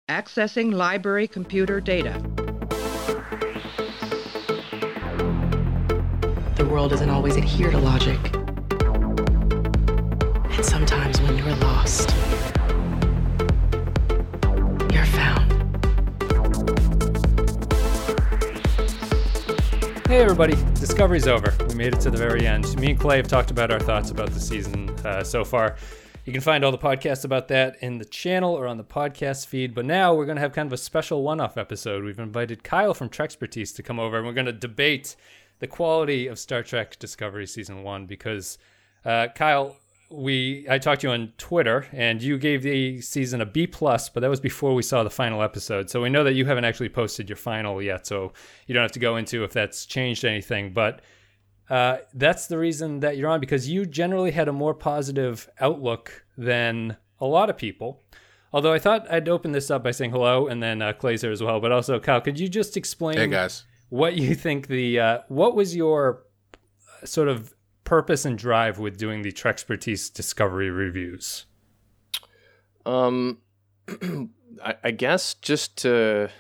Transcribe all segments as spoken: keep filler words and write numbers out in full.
Accessing library computer data. The world doesn't always adhere to logic. And sometimes when you're lost, you're found. Hey everybody, Discovery's over. We made it to the very end. Me and Clay have talked about our thoughts about the season uh, so far. You can find all the podcasts about that in the channel or on the podcast feed. But now we're going to have kind of a special one-off episode. We've invited Kyle from Trexpertise to come over, and we're going to debate the quality of Star Trek Discovery Season one. Because, uh, Kyle, we I talked to you on Twitter, and you gave the season a B plus, but that was before we saw the final episode. So we know that you haven't actually posted your final yet, so you don't have to go into if that's changed anything. But Uh, that's the reason that you're on, because you generally had a more positive outlook than a lot of people. Although I thought I'd open this up by saying hello, and then uh, Clay's here as well. But also, Kyle, could you just explain hey guys. what you think the, uh, what was your sort of purpose and drive with doing the Trexpertise Discovery reviews? Um, I, I guess just to...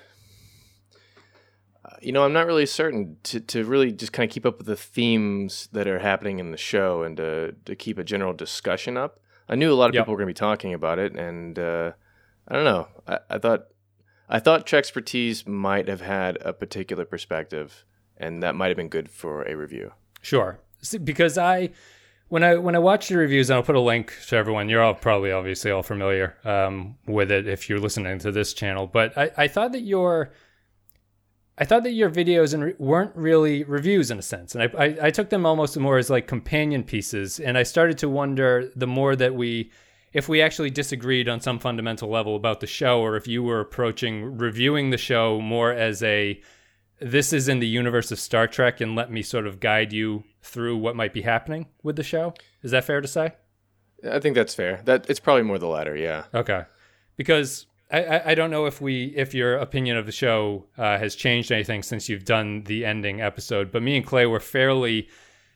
You know, I'm not really certain to, to really just kind of keep up with the themes that are happening in the show and to, to keep a general discussion up. I knew a lot of Yep. people were going to be talking about it, and uh, I don't know. I, I thought I thought Trexpertise might have had a particular perspective, and that might have been good for a review. Sure, See, because I when I when I watch the reviews, and I'll put a link to everyone. You're all probably obviously all familiar um, with it if you're listening to this channel. But I, I thought that your I thought that your videos and re- weren't really reviews in a sense. And I, I, I took them almost more as like companion pieces. And I started to wonder the more that we, if we actually disagreed on some fundamental level about the show, or if you were approaching reviewing the show more as a, this is in the universe of Star Trek and let me sort of guide you through what might be happening with the show. Is that fair to say? I think that's fair. That it's probably more the latter, yeah. Okay. Because I, I don't know if we if your opinion of the show uh, has changed anything since you've done the ending episode, but me and Clay were fairly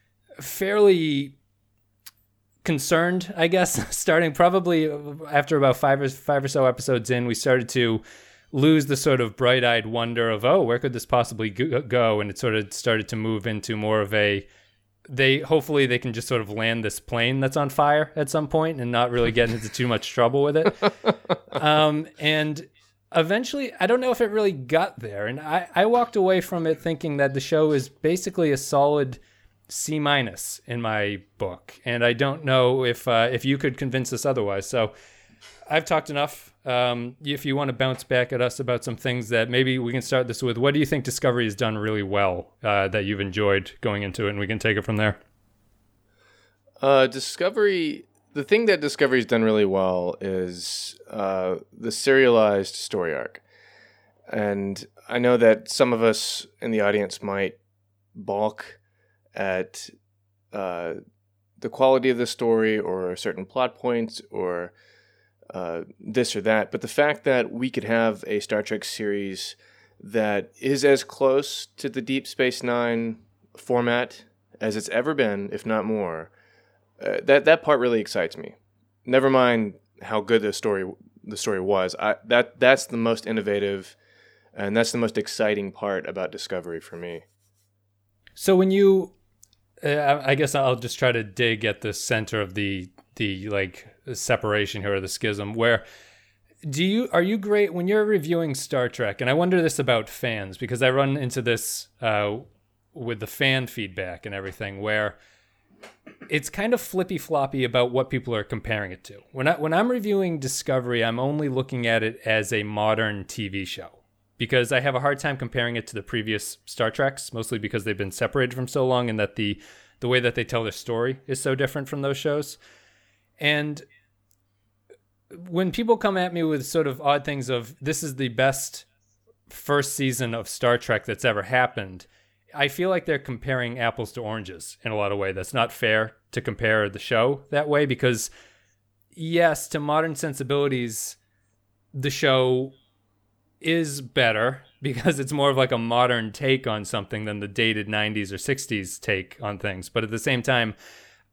fairly concerned, I guess, starting probably after about five or five or so episodes in. We started to lose the sort of bright-eyed wonder of, oh, where could this possibly go? And it sort of started to move into more of a, they hopefully they can just sort of land this plane that's on fire at some point and not really get into too much trouble with it. Um, and eventually, I don't know if it really got there. And I, I walked away from it thinking that the show is basically a solid C minus in my book. And I don't know if uh, if you could convince us otherwise. So I've talked enough. Um, if you want to bounce back at us about some things that maybe we can start this with, what do you think Discovery has done really well uh, that you've enjoyed going into it, and we can take it from there? Uh, Discovery, the thing that Discovery's done really well is uh, the serialized story arc. And I know that some of us in the audience might balk at uh, the quality of the story or certain plot points or uh, this or that. But the fact that we could have a Star Trek series that is as close to the Deep Space Nine format as it's ever been, if not more, uh, that that part really excites me. Never mind how good the story the story was. I, that that's the most innovative, and that's the most exciting part about Discovery for me. So when you, uh, I guess I'll just try to dig at the center of the the like separation here, or the schism, where do you are you great when you're reviewing Star Trek? And I wonder this about fans, because I run into this uh, with the fan feedback and everything, where it's kind of flippy floppy about what people are comparing it to. When I when I'm reviewing Discovery, I'm only looking at it as a modern T V show, because I have a hard time comparing it to the previous Star Treks, mostly because they've been separated from so long, and that the the way that they tell their story is so different from those shows. And when people come at me with sort of odd things of, this is the best first season of Star Trek that's ever happened, I feel like they're comparing apples to oranges in a lot of ways. That's not fair to compare the show that way, because yes, to modern sensibilities, the show is better because it's more of like a modern take on something than the dated nineties or sixties take on things. But at the same time,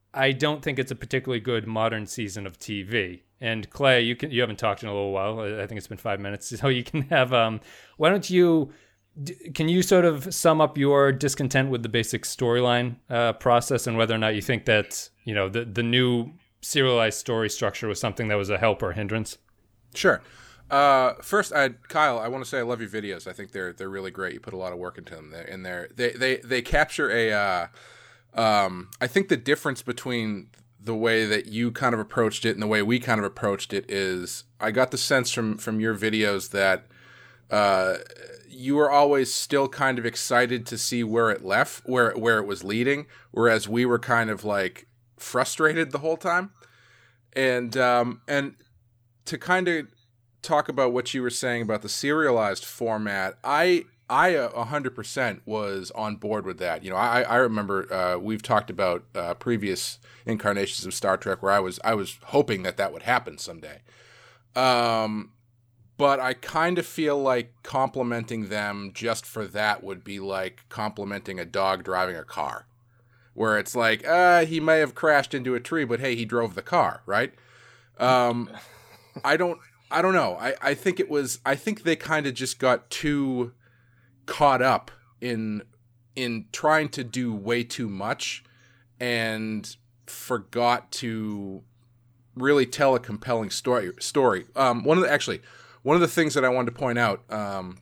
I don't think it's a particularly good modern season of T V. And Clay, you can you haven't talked in a little while. I think it's been five minutes, so you can have. Um, why don't you? Can you sort of sum up your discontent with the basic storyline uh, process and whether or not you think that you know the the new serialized story structure was something that was a help or a hindrance? Sure. Uh, first, I, Kyle, I want to say I love your videos. I think they're they're really great. You put a lot of work into them. They're, and they're, they they they capture a. Uh, um, I think the difference between the way that you kind of approached it and the way we kind of approached it is, I got the sense from from your videos that uh, you were always still kind of excited to see where it left, where where it was leading, whereas we were kind of like frustrated the whole time. And um, and to kind of talk about what you were saying about the serialized format, I I a hundred percent was on board with that. You know, I I remember uh, we've talked about uh, previous incarnations of Star Trek where I was I was hoping that that would happen someday. Um, but I kind of feel like complimenting them just for that would be like complimenting a dog driving a car, where it's like, uh, he may have crashed into a tree, but hey, he drove the car, right? Um, I don't. I don't know. I, I think it was, I think they kind of just got too caught up in, in trying to do way too much and forgot to really tell a compelling story, story. Um, one of the, actually, one of the things that I wanted to point out, um,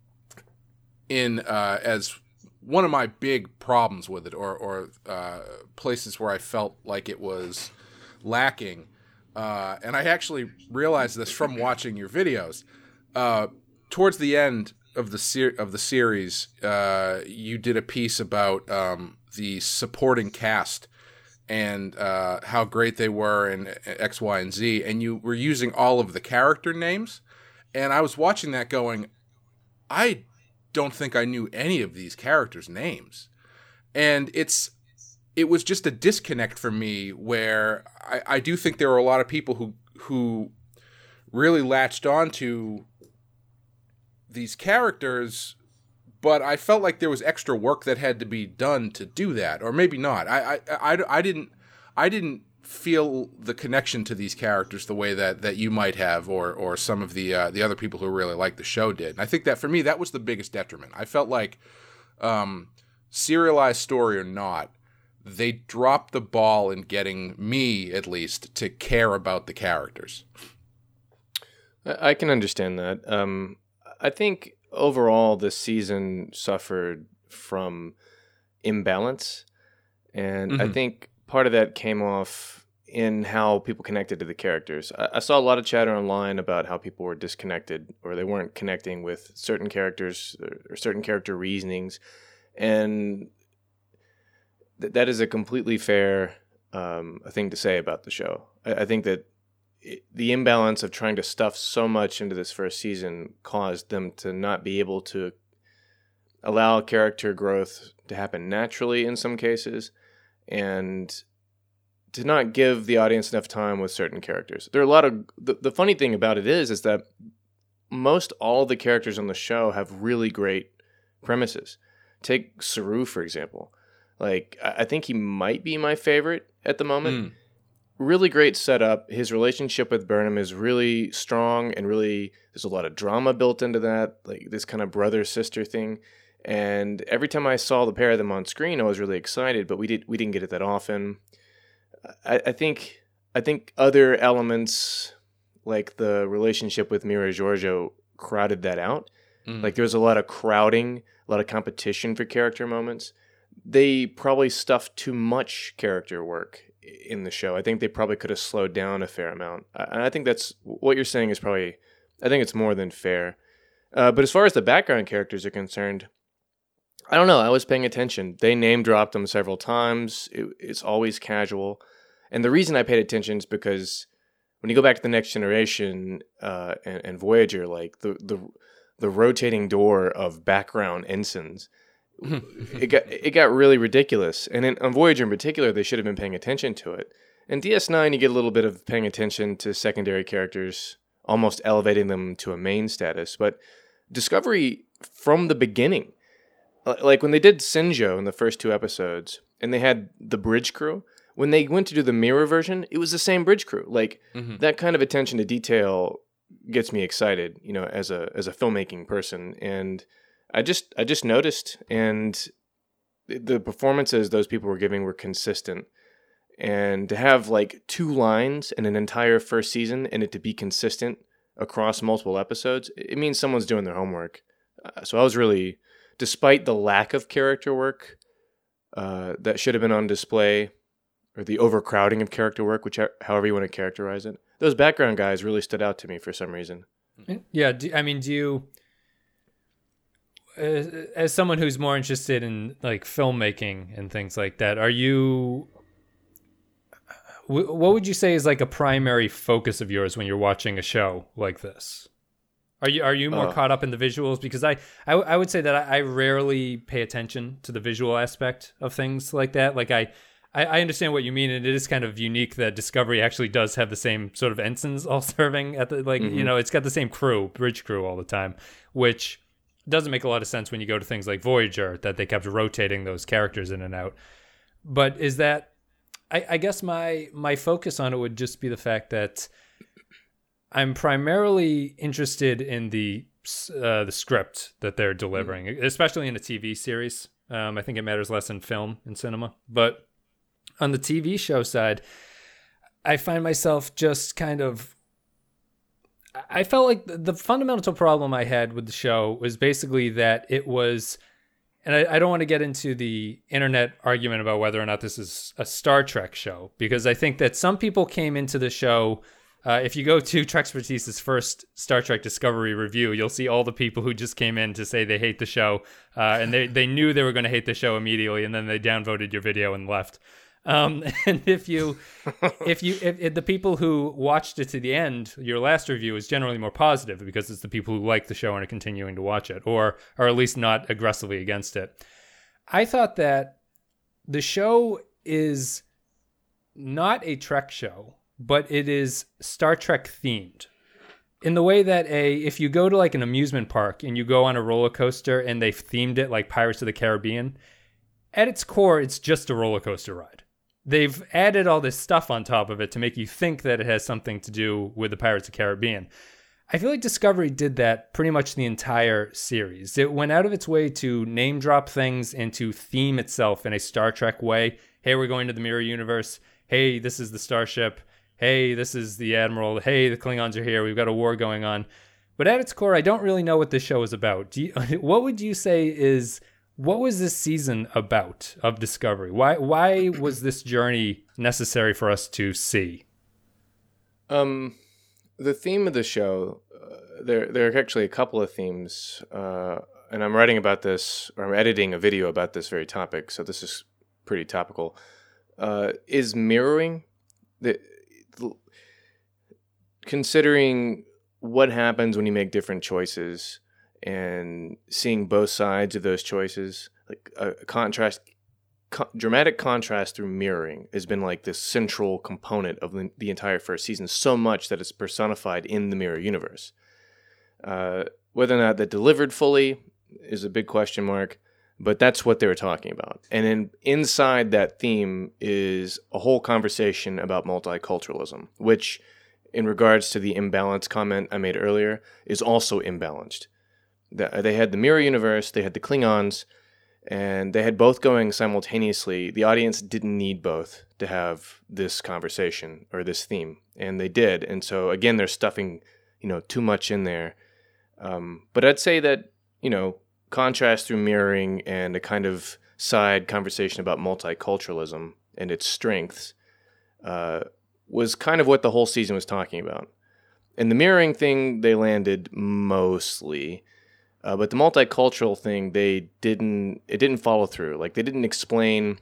in, uh, as one of my big problems with it or, or, uh, places where I felt like it was lacking, Uh, and I actually realized this from watching your videos. Uh, towards the end of the ser- of the series, uh, you did a piece about um, the supporting cast and uh, how great they were in X, Y, and Z, and you were using all of the character names. And I was watching that going, I don't think I knew any of these characters' names. And it's it was just a disconnect for me where I, I do think there were a lot of people who who really latched on to these characters, but I felt like there was extra work that had to be done to do that, or maybe not. I I, I, I didn't I didn't feel the connection to these characters the way that, that you might have, or or some of the uh, the other people who really liked the show did. And I think that for me that was the biggest detriment. I felt like, um, serialized story or not, they dropped the ball in getting me, at least, to care about the characters. I can understand that. Um, I think overall this season suffered from imbalance. And mm-hmm. I think part of that came off in how people connected to the characters. I, I saw a lot of chatter online about how people were disconnected or they weren't connecting with certain characters or certain character reasonings. And that is a completely fair um, thing to say about the show. I, I think that it, the imbalance of trying to stuff so much into this first season caused them to not be able to allow character growth to happen naturally in some cases, and to not give the audience enough time with certain characters. There are a lot of the, the funny thing about it is is that most all the characters on the show have really great premises. Take Saru, for example. Like, I think he might be my favorite at the moment. Mm. Really great setup. His relationship with Burnham is really strong and really, there's a lot of drama built into that, like this kind of brother-sister thing. And every time I saw the pair of them on screen, I was really excited, but we, did, we didn't get it that often. I, I think I think other elements, like the relationship with Mira Giorgio, crowded that out. Mm. Like, there's a lot of crowding, a lot of competition for character moments. They probably stuffed too much character work in the show. I think they probably could have slowed down a fair amount. And I think that's what you're saying is probably, I think it's more than fair. Uh, but as far as the background characters are concerned, I don't know. I was paying attention. They name dropped them several times. It, it's always casual. And the reason I paid attention is because when you go back to the Next Generation uh, and, and Voyager, like the, the the rotating door of background ensigns, it got it got really ridiculous. And in, on Voyager in particular, they should have been paying attention to it. In D S nine, you get a little bit of paying attention to secondary characters, almost elevating them to a main status. But Discovery, from the beginning, like when they did Sinjo in the first two episodes, and they had the bridge crew, when they went to do the mirror version, it was the same bridge crew. Like Mhm. that kind of attention to detail gets me excited, you know, as a as a filmmaking person. And I just I just noticed, and the performances those people were giving were consistent. And to have like two lines in an entire first season and it to be consistent across multiple episodes, it means someone's doing their homework. Uh, so I was really, despite the lack of character work uh, that should have been on display, or the overcrowding of character work, which however you want to characterize it, those background guys really stood out to me for some reason. Yeah, do, I mean, do you, uh, as someone who's more interested in like filmmaking and things like that, are you? What would you say is like a primary focus of yours when you're watching a show like this? Are you are you more uh, caught up in the visuals? Because I, I, I would say that I, I rarely pay attention to the visual aspect of things like that. Like I, I, I understand what you mean, and it is kind of unique that Discovery actually does have the same sort of ensigns all serving at the like mm-hmm. you know, it's got the same crew, bridge crew all the time, which doesn't make a lot of sense when you go to things like Voyager that they kept rotating those characters in and out. But is that I, I guess my my focus on it would just be the fact that I'm primarily interested in the uh, the script that they're delivering, mm. especially in a T V series. Um, I think it matters less in film and cinema. But on the T V show side, I find myself just kind of... I felt like the fundamental problem I had with the show was basically that it was... And I, I don't want to get into the internet argument about whether or not this is a Star Trek show, because I think that some people came into the show. Uh, if you go to Trexpertise's first Star Trek Discovery review, you'll see all the people who just came in to say they hate the show, uh, and they, they knew they were going to hate the show immediately, and then they downvoted your video and left. Um, and if you, if you, if, if the people who watched it to the end, your last review is generally more positive because it's the people who like the show and are continuing to watch it, or or at least not aggressively against it. I thought that the show is not a Trek show, but it is Star Trek themed. In the way that a if you go to like an amusement park and you go on a roller coaster and they've themed it like Pirates of the Caribbean, at its core, it's just a roller coaster ride. They've added all this stuff on top of it to make you think that it has something to do with the Pirates of the Caribbean. I feel like Discovery did that pretty much the entire series. It went out of its way to name drop things and to theme itself in a Star Trek way. Hey, we're going to the Mirror Universe. Hey, this is the starship. Hey, this is the Admiral. Hey, the Klingons are here. We've got a war going on. But at its core, I don't really know what this show is about. Do you, what would you say is... What was this season about of Discovery? Why why was this journey necessary for us to see? Um, the theme of the show, uh, there there are actually a couple of themes, uh, and I'm writing about this, or I'm editing a video about this very topic, so this is pretty topical. Uh, is mirroring, the, the considering what happens when you make different choices, and seeing both sides of those choices, like a, a contrast, co- dramatic contrast through mirroring has been like this central component of the, the entire first season, so much that it's personified in the Mirror Universe. Uh, whether or not that delivered fully is a big question mark, but that's what they were talking about. And then inside that theme is a whole conversation about multiculturalism, which, in regards to the imbalance comment I made earlier, is also imbalanced. They had the Mirror Universe, they had the Klingons, and they had both going simultaneously. The audience didn't need both to have this conversation or this theme, and they did. And so, again, they're stuffing, you know, too much in there. Um, but I'd say that, you know, contrast through mirroring and a kind of side conversation about multiculturalism and its strengths uh, was kind of what the whole season was talking about. And the mirroring thing, they landed mostly. Uh, but the multicultural thing, they didn't, it didn't follow through. Like, they didn't explain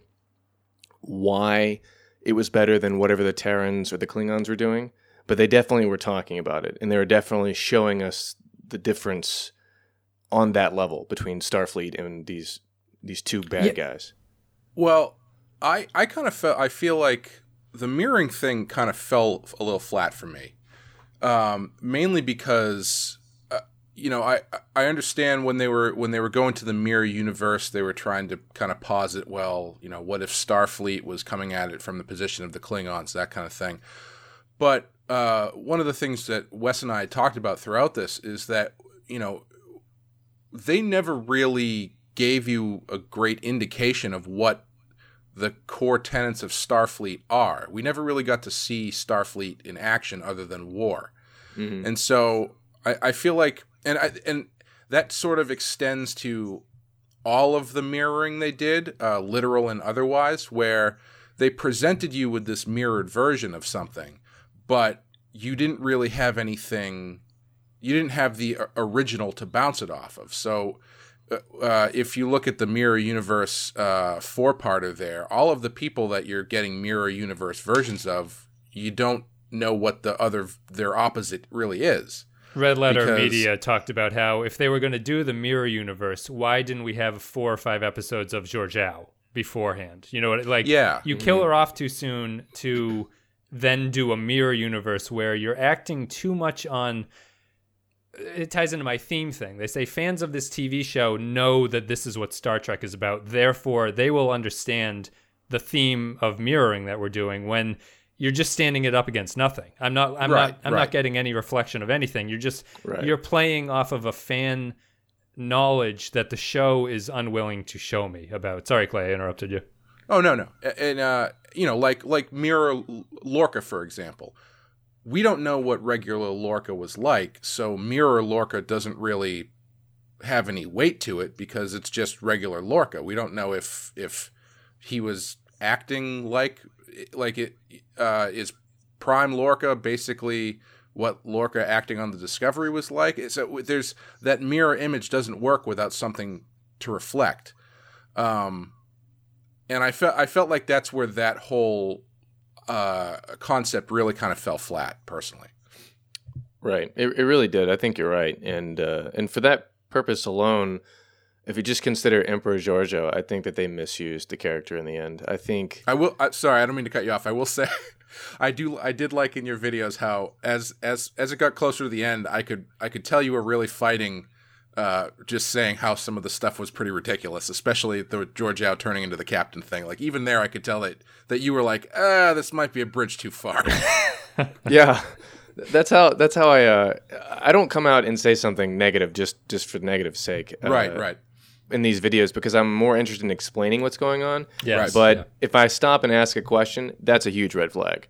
why it was better than whatever the Terrans or the Klingons were doing, but they definitely were talking about it. And they were definitely showing us the difference on that level between Starfleet and these these two bad yeah. guys. Well, I, I kind of felt, I feel like the mirroring thing kind of fell a little flat for me. Um, mainly because... you know, I I understand when they were when they were going to the mirror universe, they were trying to kind of posit, well, you know, what if Starfleet was coming at it from the position of the Klingons, that kind of thing. But uh, one of the things that Wes and I talked about throughout this is that, you know, they never really gave you a great indication of what the core tenets of Starfleet are. We never really got to see Starfleet in action other than war. Mm-hmm. And so I, I feel like, and I, and that sort of extends to all of the mirroring they did, uh, literal and otherwise, where they presented you with this mirrored version of something, but you didn't really have anything, you didn't have the original to bounce it off of. So uh, if you look at the Mirror Universe uh, four-parter there, all of the people that you're getting Mirror Universe versions of, you don't know what the other, their opposite really is. Red Letter because, Media talked about how if they were going to do the Mirror Universe, why didn't we have four or five episodes of Georgiou beforehand? You know what? Like, yeah. you Mm-hmm. kill her off too soon to then do a Mirror Universe where you're acting too much on... It ties into my theme thing. They say fans of this T V show know that this is what Star Trek is about. Therefore, they will understand the theme of mirroring that we're doing when you're just standing it up against nothing. I'm not I'm right, not I'm right. not getting any reflection of anything. You're just Right. you're playing off of a fan knowledge that the show is unwilling to show me about. Sorry, Clay, I interrupted you. Oh, no, no. And, uh, you know, like like Mirror Lorca, for example. We don't know what regular Lorca was like, so Mirror Lorca doesn't really have any weight to it because it's just regular Lorca. We don't know if if he was acting like like it uh, is Prime Lorca basically what Lorca acting on the Discovery was like. So there's that mirror image doesn't work without something to reflect. Um, and I felt I felt like that's where that whole uh, concept really kind of fell flat, personally. Right. It it really did. I think you're right. And uh, and for that purpose alone, if you just consider Emperor Georgiou, I think that they misused the character in the end. I think I will. Uh, sorry, I don't mean to cut you off. I will say, I do. I did like in your videos how as as as it got closer to the end, I could I could tell you were really fighting. Uh, just saying how some of the stuff was pretty ridiculous, especially the Georgiou turning into the captain thing. Like even there, I could tell that that you were like, ah, this might be a bridge too far. yeah. That's how that's how I uh, I don't come out and say something negative just, just for negative sake. Uh, right, right. In these videos because I'm more interested in explaining what's going on. Yes. Right. But Yeah. if I stop and ask a question, that's a huge red flag.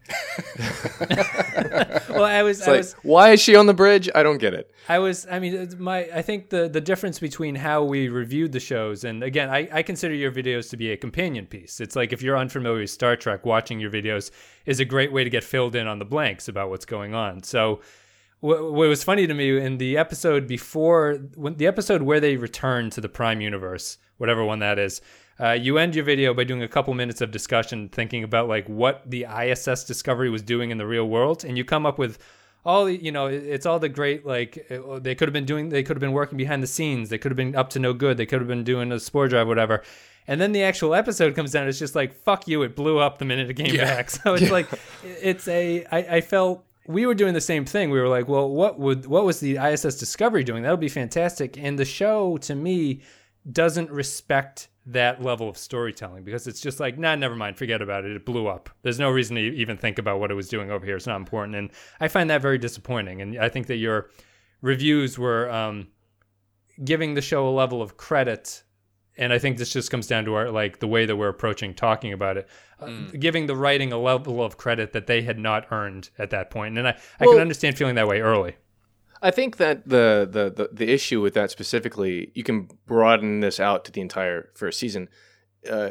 Well, I was It's I like, was why is she on the bridge? I don't get it. I was, I mean, it's my, I think the, the difference between how we reviewed the shows, and again, I, I consider your videos to be a companion piece. It's like if you're unfamiliar with Star Trek, watching your videos is a great way to get filled in on the blanks about what's going on. So what, what was funny to me in the episode before, when the episode where they return to the Prime Universe, whatever one that is, uh, you end your video by doing a couple minutes of discussion thinking about like what the I S S Discovery was doing in the real world, and you come up with all the, you know, it's all the great, like, they could have been doing, they could have been working behind the scenes. They could have been up to no good. They could have been doing a spore drive, whatever. And then the actual episode comes down. It's just like, fuck you. It blew up the minute it came Yeah. back. So it's like, it's a, I, I felt we were doing the same thing. We were like, well, what would, what was the I S S Discovery doing? That would be fantastic. And the show, to me, doesn't respect that level of storytelling because it's just like, nah, never mind, forget about it. It blew up. There's no reason to even think about what it was doing over here. It's not important. And I find that very disappointing. And I think that your reviews were um, giving the show a level of credit. And I think this just comes down to our, like, the way that we're approaching talking about it, uh, Mm. giving the writing a level of credit that they had not earned at that point. And I, I Well, can understand feeling that way early. I think that the, the, the, the issue with that specifically, you can broaden this out to the entire first season. Uh,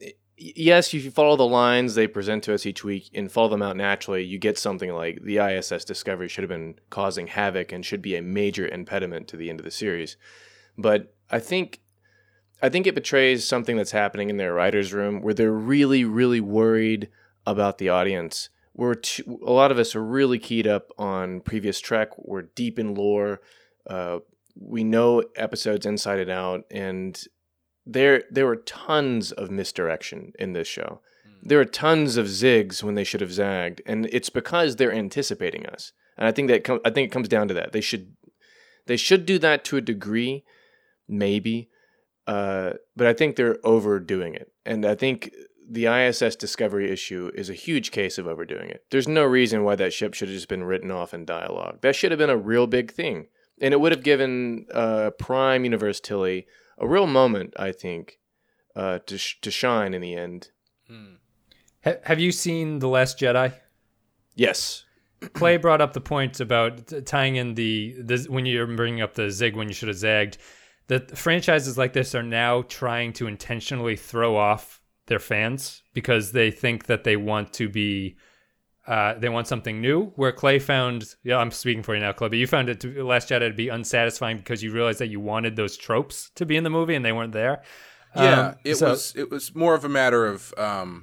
yes, if you follow the lines they present to us each week and follow them out naturally, you get something like the I S S Discovery should have been causing havoc and should be a major impediment to the end of the series. But I think I think it betrays something that's happening in their writer's room where they're really, really worried about the audience. We're too, a lot of us are really keyed up on previous Trek. We're deep in lore. Uh, we know episodes inside and out, and there there were tons of misdirection in this show. There are tons of zigs when they should have zagged, and it's because they're anticipating us. And I think that com- I think it comes down to that. They should They should do that to a degree, maybe, uh, but I think they're overdoing it. And I think the I S S Discovery issue is a huge case of overdoing it. There's no reason why that ship should have just been written off in dialogue. That should have been a real big thing. And it would have given uh, Prime Universe Tilly a real moment, I think, uh, to sh- to shine in the end. Hmm. Ha- have you seen The Last Jedi? Yes. Clay brought up the point about t- tying in the, the when you're bringing up the zig when you should have zagged. That franchises like this are now trying to intentionally throw off their fans because they think that they want to be, uh, they want something new. Where Clay found, yeah, I'm speaking for you now, Clay, but you found it to Last Jedi to be unsatisfying because you realized that you wanted those tropes to be in the movie and they weren't there. Yeah, um, it so, was it was more of a matter of um,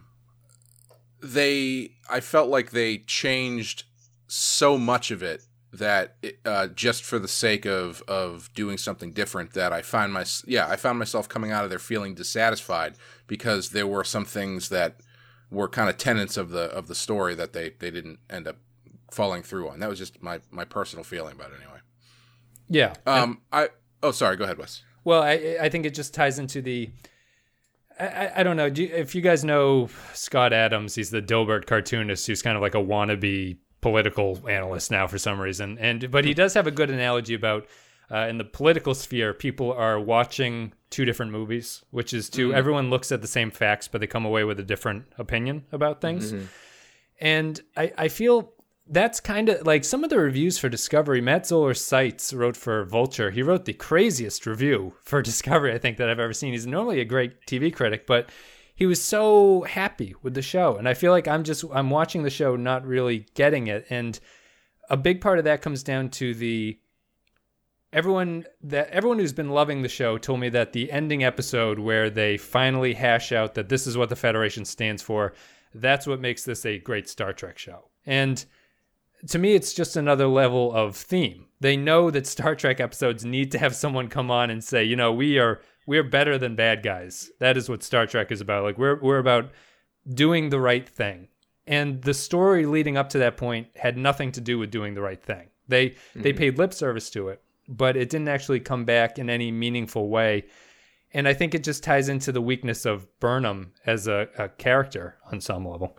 they. I felt like they changed so much of it that it, uh, just for the sake of of doing something different, that I find my yeah I found myself coming out of there feeling dissatisfied because there were some things that were kind of tenets of the of the story that they, they didn't end up following through on. That was just my, my personal feeling about it anyway. Yeah. Um. I oh sorry. Go ahead, Wes. Well, I I think it just ties into the. I, I don't know do you, if you guys know Scott Adams. He's the Dilbert cartoonist who's kind of like a wannabe political analyst now for some reason, and but he does have a good analogy about uh, in the political sphere, people are watching two different movies, which is to mm-hmm. everyone looks at the same facts, but they come away with a different opinion about things. Mm-hmm. And I, I feel that's kind of like some of the reviews for Discovery. Matt Zoller Seitz wrote for Vulture. He wrote the craziest review for Discovery, I think, that I've ever seen. He's normally a great T V critic, but he was so happy with the show. And I feel like I'm just, I'm watching the show, not really getting it. And a big part of that comes down to the, everyone that, everyone who's been loving the show told me that the ending episode where they finally hash out that this is what the Federation stands for, that's what makes this a great Star Trek show. And to me, it's just another level of theme. They know that Star Trek episodes need to have someone come on and say, you know, we are, we're better than bad guys. That is what Star Trek is about. Like we're we're about doing the right thing. And the story leading up to that point had nothing to do with doing the right thing. They mm-hmm. they paid lip service to it, but it didn't actually come back in any meaningful way. And I think it just ties into the weakness of Burnham as a, a character on some level.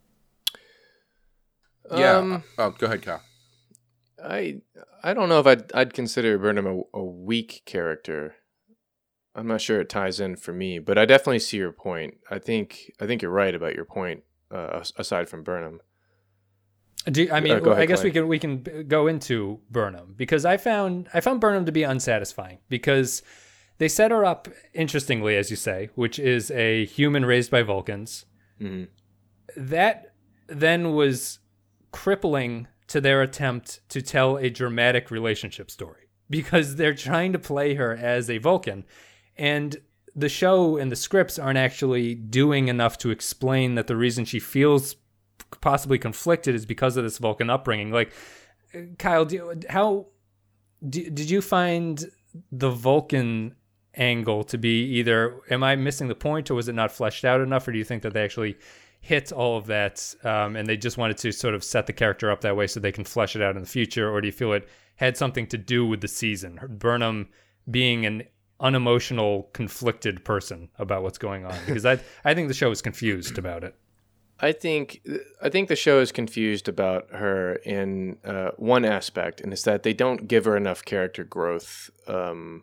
Yeah. Um, oh, go ahead, Kyle. I I don't know if I'd I'd consider Burnham a, a weak character. I'm not sure it ties in for me, but I definitely see your point. I think I think you're right about your point. Uh, aside from Burnham, Do you, I mean, uh, ahead, I guess Clay. we can we can go into Burnham because I found I found Burnham to be unsatisfying because they set her up interestingly, as you say, which is a human raised by Vulcans. Mm-hmm. That then was crippling to their attempt to tell a dramatic relationship story because they're trying to play her as a Vulcan. And the show and the scripts aren't actually doing enough to explain that the reason she feels possibly conflicted is because of this Vulcan upbringing. Like, Kyle, do, how do, did you find the Vulcan angle to be either, am I missing the point, or was it not fleshed out enough, or do you think that they actually hit all of that um, and they just wanted to sort of set the character up that way so they can flesh it out in the future, or do you feel it had something to do with the season? Burnham being an unemotional, conflicted person about what's going on, because I I think the show is confused about it. I think I think the show is confused about her in uh, one aspect, and it's that they don't give her enough character growth, um,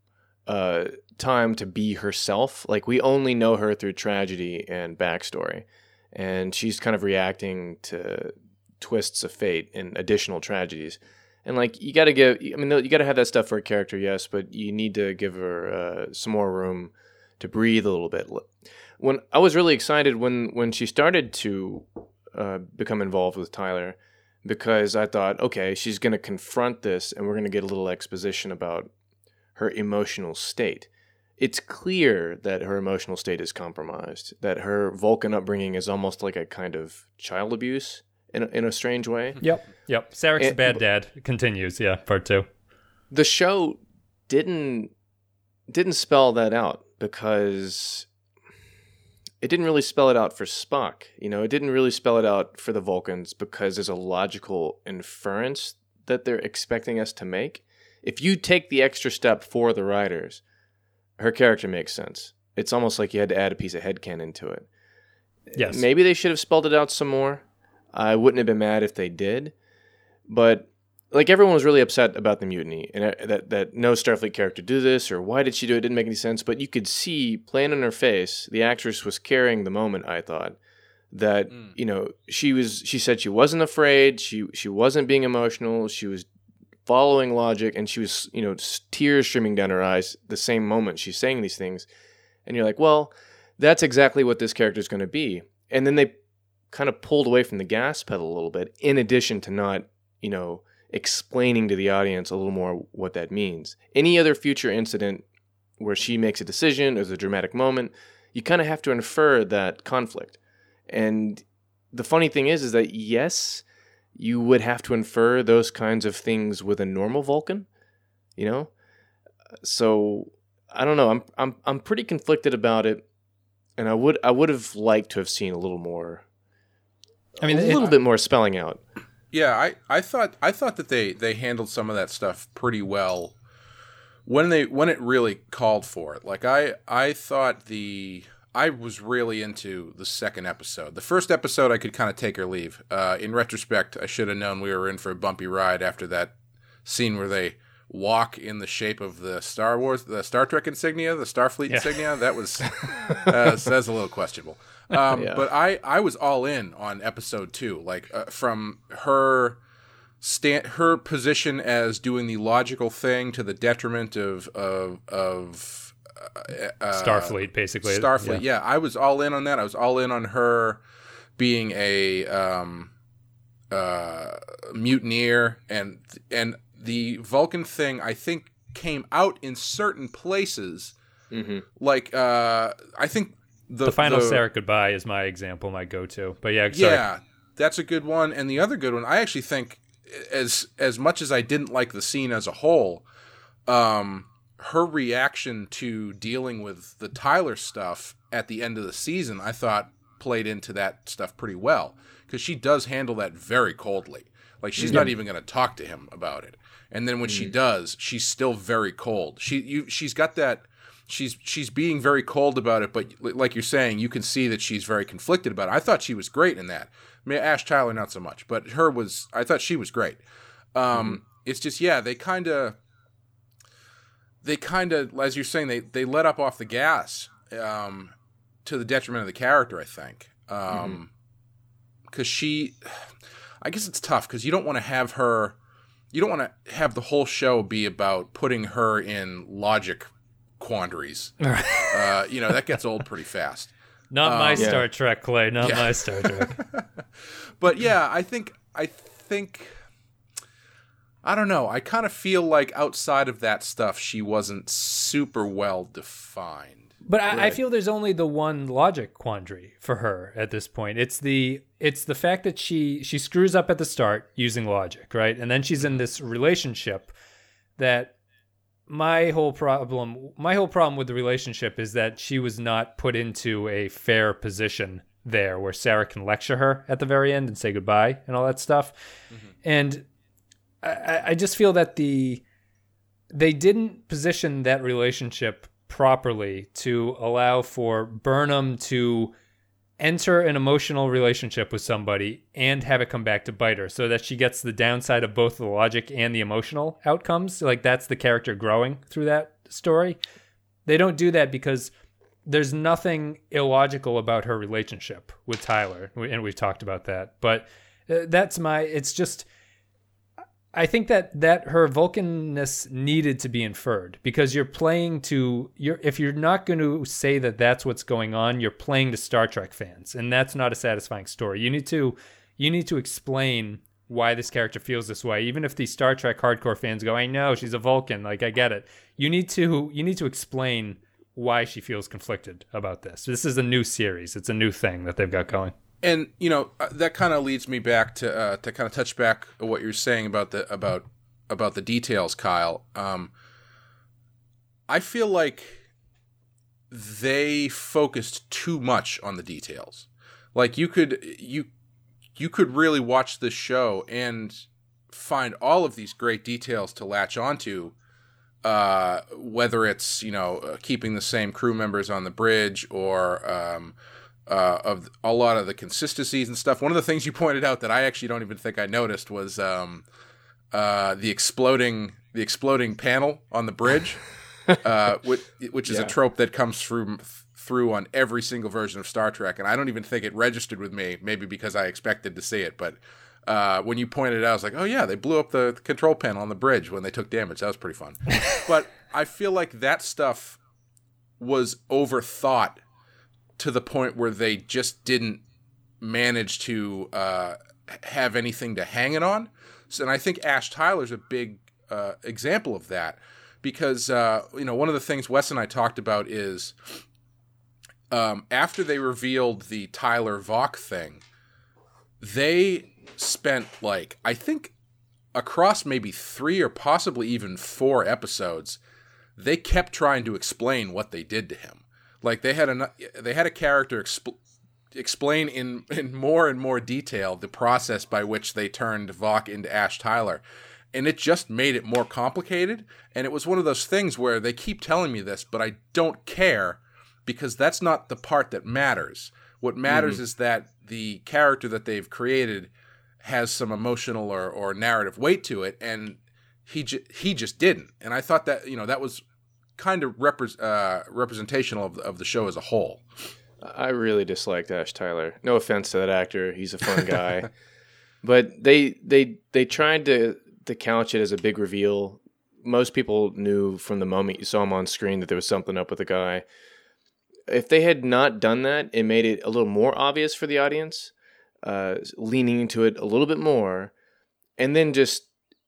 uh, time to be herself. Like, we only know her through tragedy and backstory, and she's kind of reacting to twists of fate and additional tragedies. And like, you got to give, I mean, you got to have that stuff for a character, yes, but you need to give her uh, some more room to breathe a little bit. When I was really excited when, when she started to uh, become involved with Tyler, because I thought, okay, she's going to confront this and we're going to get a little exposition about her emotional state. It's clear that her emotional state is compromised, that her Vulcan upbringing is almost like a kind of child abuse in a, in a strange way. Yep, yep. Sarek's And- bad dad continues, yeah, part two. The show didn't didn't spell that out because it didn't really spell it out for Spock. You know, it didn't really spell it out for the Vulcans because there's a logical inference that they're expecting us to make. if you take the extra step for the writers, her character makes sense. It's almost like you had to add a piece of headcanon to it. Yes. Maybe they should have spelled it out some more. I wouldn't have been mad if they did. But like everyone was really upset about the mutiny and that that no Starfleet character do this or why did she do it? It didn't make any sense. But you could see plain on her face, the actress was carrying the moment. I thought that mm. you know she was. She said she wasn't afraid. She she wasn't being emotional. She was following logic, and she was you know tears streaming down her eyes the same moment she's saying these things. And you're like, well, that's exactly what this character is going to be. And then they kind of pulled away from the gas pedal a little bit. In addition to not you know. explaining to the audience a little more what that means. Any other future incident where she makes a decision, there's a dramatic moment, you kind of have to infer that conflict. And the funny thing is, is that yes, you would have to infer those kinds of things with a normal Vulcan, you know? So I don't know. I'm I'm I'm pretty conflicted about it, and I would I would have liked to have seen a little more. I mean, a little it, bit more spelling out. Yeah, I, I thought I thought that they, they handled some of that stuff pretty well when they when it really called for it. Like I I thought the I was really into the second episode. The first episode I could kind of take or leave. Uh, in retrospect, I should have known we were in for a bumpy ride after that scene where they walk in the shape of the Star Wars, the Star Trek insignia, the Starfleet yeah. insignia. That was uh, that's a little questionable. Um, yeah. But I, I was all in on episode two, like uh, from her stand, her position as doing the logical thing to the detriment of of, of uh, Starfleet, basically. Starfleet, yeah. yeah. I was all in on that. I was all in on her being a um, uh, mutineer, and and the Vulcan thing, I think, came out in certain places. Mm-hmm. Like uh, I think. The, the final the, Sarek goodbye is my example, my go-to. But yeah, sorry. Yeah, that's a good one. And the other good one, I actually think, as as much as I didn't like the scene as a whole, um, her reaction to dealing with the Tyler stuff at the end of the season, I thought played into that stuff pretty well. Because she does handle that very coldly. Like, she's yeah. not even going to talk to him about it. And then when mm-hmm. she does, she's still very cold. She you she's got that... She's she's being very cold about it, but like you're saying, you can see that she's very conflicted about it. I thought she was great in that. I mean, Ash Tyler, not so much, but her was. I thought she was great. Um, mm-hmm. It's just, yeah, they kind of, they kind of, as you're saying, they they let up off the gas um, to the detriment of the character. I think because um, mm-hmm. she, I guess it's tough because you don't want to have her, you don't want to have the whole show be about putting her in logic quandaries. uh, you know, that gets old pretty fast. Not um, my yeah. Star Trek, Clay. Not yeah. my Star Trek. But yeah, I think I think I don't know. I kind of feel like outside of that stuff, she wasn't super well defined. But I, right. I feel there's only the one logic quandary for her at this point. It's the it's the fact that she she screws up at the start using logic, right? And then she's in this relationship that. My whole problem, my whole problem with the relationship is that she was not put into a fair position there where Sarah can lecture her at the very end and say goodbye and all that stuff. Mm-hmm. And I, I just feel that the they didn't position that relationship properly to allow for Burnham to enter an emotional relationship with somebody and have it come back to bite her so that she gets the downside of both the logic and the emotional outcomes. Like, that's the character growing through that story. They don't do that because there's nothing illogical about her relationship with Tyler, and we've talked about that. But that's my, it's just, I think that, that her Vulcanness needed to be inferred because you're playing to, you're if you're not going to say that that's what's going on, you're playing to Star Trek fans, and that's not a satisfying story. You need to, you need to explain why this character feels this way, even if the Star Trek hardcore fans go, "I know she's a Vulcan, like I get it." You need to, you need to explain why she feels conflicted about this. This is a new series; it's a new thing that they've got going. And you know that kind of leads me back to uh, to kind of touch back on what you're saying about the about about the details, Kyle. Um, I feel like they focused too much on the details. Like you could you you could really watch this show and find all of these great details to latch onto, uh, whether it's, you know, uh, keeping the same crew members on the bridge or um, uh, of a lot of the consistencies and stuff. One of the things you pointed out that I actually don't even think I noticed was um, uh, the exploding the exploding panel on the bridge, uh, which, which is Yeah. a trope that comes through through on every single version of Star Trek, and I don't even think it registered with me, maybe because I expected to see it, but uh, when you pointed it out, I was like, oh yeah, they blew up the control panel on the bridge when they took damage. That was pretty fun. But I feel like that stuff was overthought to the point where they just didn't manage to uh, have anything to hang it on. So, and I think Ash Tyler's a big uh, example of that, because uh, you know, one of the things Wes and I talked about is um, after they revealed the Tyler Vok thing, they spent like, I think across maybe three or possibly even four episodes, they kept trying to explain what they did to him. Like they had a they had a character expl- explain in, in more and more detail the process by which they turned Vok into Ash Tyler. And it just made it more complicated. And it was one of those things where they keep telling me this, but I don't care, because that's not the part that matters. What matters mm-hmm. is that the character that they've created has some emotional or, or narrative weight to it, and he ju- he just didn't. And I thought that, you know, that was kind of repre- uh, representational of, of the show as a whole. I really disliked Ash Tyler. No offense to that actor; he's a fun guy, but they they they tried to to couch it as a big reveal. Most people knew from the moment you saw him on screen that there was something up with the guy. If they had not done that, it made it a little more obvious for the audience, uh, leaning into it a little bit more, and then just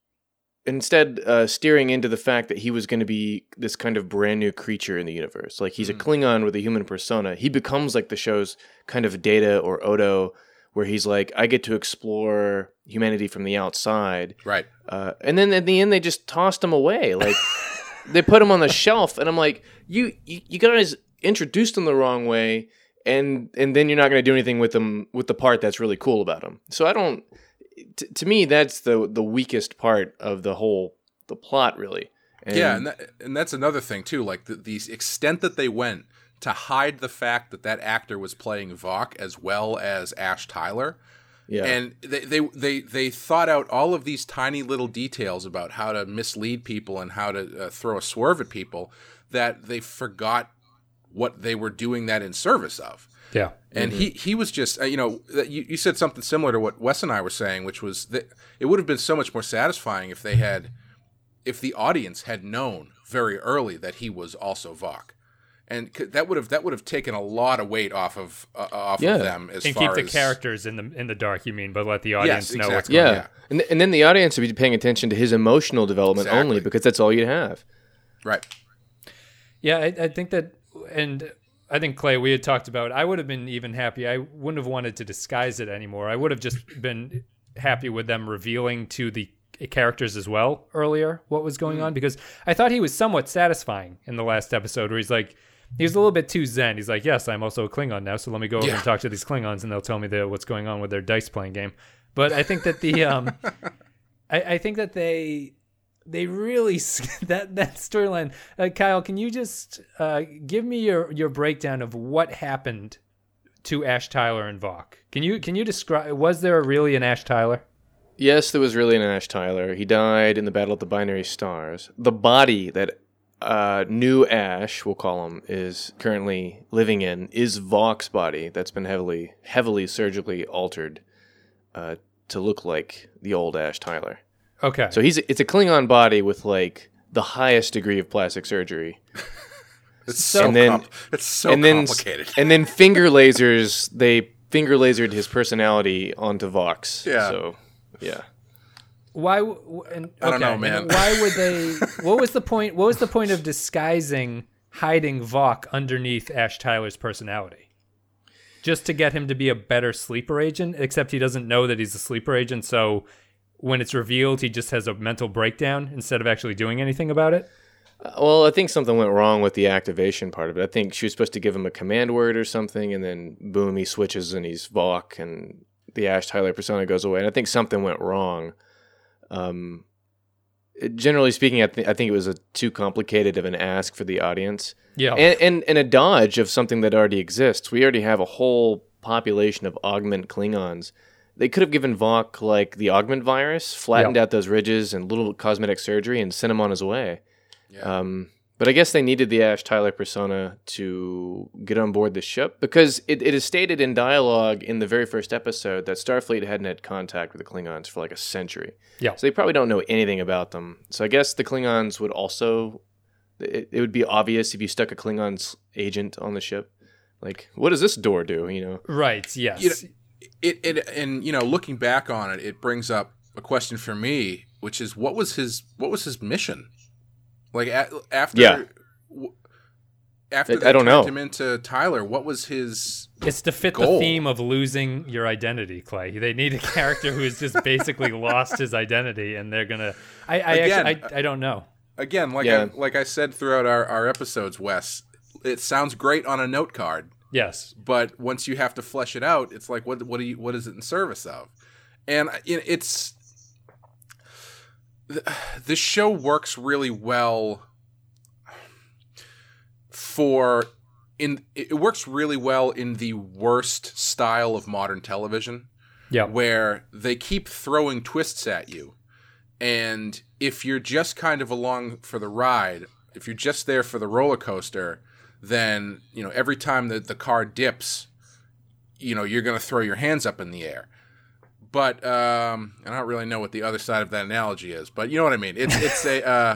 instead uh, steering into the fact that he was going to be this kind of brand new creature in the universe. Like he's mm. a Klingon with a human persona. He becomes like the show's kind of Data or Odo, where he's like, I get to explore humanity from the outside. Right. Uh, and then at the end, they just tossed him away. Like they put him on the shelf, and I'm like, you, you, you guys introduced him the wrong way, and and then you're not going to do anything with him with the part that's really cool about him. So I don't. T- to me, that's the the weakest part of the whole the plot, really. And yeah, and that, and that's another thing too. Like the, the extent that they went to hide the fact that that actor was playing Vok as well as Ash Tyler. Yeah, and they they they they thought out all of these tiny little details about how to mislead people and how to uh, throw a swerve at people, that they forgot what they were doing that in service of. Yeah. And mm-hmm. he, he was just, uh, you know, you, you said something similar to what Wes and I were saying, which was that it would have been so much more satisfying if they had, if the audience had known very early that he was also Vok. And c- that would have that would have taken a lot of weight off of uh, off yeah. of them as and far keep the as, characters in the in the dark, you mean, but let the audience Yes, know exactly. what's going yeah, on. yeah. and th- and then the audience would be paying attention to his emotional development Exactly. only, because that's all you'd have. Right. Yeah, I, I think that, and I think, Clay, we had talked about, I would have been even happy. I wouldn't have wanted to disguise it anymore. I would have just been happy with them revealing to the characters as well earlier what was going mm. on, because I thought he was somewhat satisfying in the last episode, where he's like, he was a little bit too zen. He's like, yes, I'm also a Klingon now, so let me go over yeah. and talk to these Klingons, and they'll tell me the, what's going on with their dice playing game. But I think that the, um, I, I think that they, they really that that storyline. Uh, Kyle, can you just uh, give me your, your breakdown of what happened to Ash Tyler and Vok? Can you can you describe? Was there really an Ash Tyler? Yes, there was really an Ash Tyler. He died in the Battle of the Binary Stars. The body that uh, new Ash, we'll call him, is currently living in is Vok's body that's been heavily heavily surgically altered uh, to look like the old Ash Tyler. Okay. So he's it's a Klingon body with like the highest degree of plastic surgery. It's so and then, com- it's so and then, complicated. And then finger lasers, they finger lasered his personality onto Vox. Yeah. So, yeah. Why? w- And, okay, I don't know, man. and why would they? What was the point? What was the point of disguising, hiding Vok underneath Ash Tyler's personality? Just to get him to be a better sleeper agent, except he doesn't know that he's a sleeper agent, so when it's revealed, he just has a mental breakdown instead of actually doing anything about it? Uh, well, I think something went wrong with the activation part of it. I think she was supposed to give him a command word or something, and then boom, he switches and he's Vok, and the Ash Tyler persona goes away. And I think something went wrong. Um, it- generally speaking, I, th- I think it was a too complicated of an ask for the audience. Yeah. And, and and a dodge of something that already exists. We already have a whole population of augment Klingons. They could have given Vok like the augment virus, flattened Yeah. out those ridges and little cosmetic surgery, and sent him on his way. Yeah. Um, but I guess they needed the Ash Tyler persona to get on board the ship because it, it is stated in dialogue in the very first episode that Starfleet hadn't had contact with the Klingons for like a century. Yeah. So they probably don't know anything about them. So I guess the Klingons would also, it, it would be obvious if you stuck a Klingon's agent on the ship. Like, what does this door do? You know? Right. Yes. You know, it, it and you know, looking back on it, it brings up a question for me, which is what was his what was his mission? Like a, after Yeah. w- after I- they I don't turned know. him into Tyler, what was his It's to fit goal? the theme of losing your identity, Clay. They need a character who has just basically lost his identity, and they're gonna. I, I Again, actually, I, I don't know. Again, like Yeah. I, like I said throughout our, our episodes, Wes, it sounds great on a note card, Yes. but once you have to flesh it out, it's like what what do you what is it in service of? And you know, it's th- this show works really well for in it works really well in the worst style of modern television, Yeah. where they keep throwing twists at you. And if you're just kind of along for the ride, if you're just there for the roller coaster, then, you know, every time that the car dips, you know, you're going to throw your hands up in the air. But um, I don't really know what the other side of that analogy is, but you know what I mean. It's it's a uh,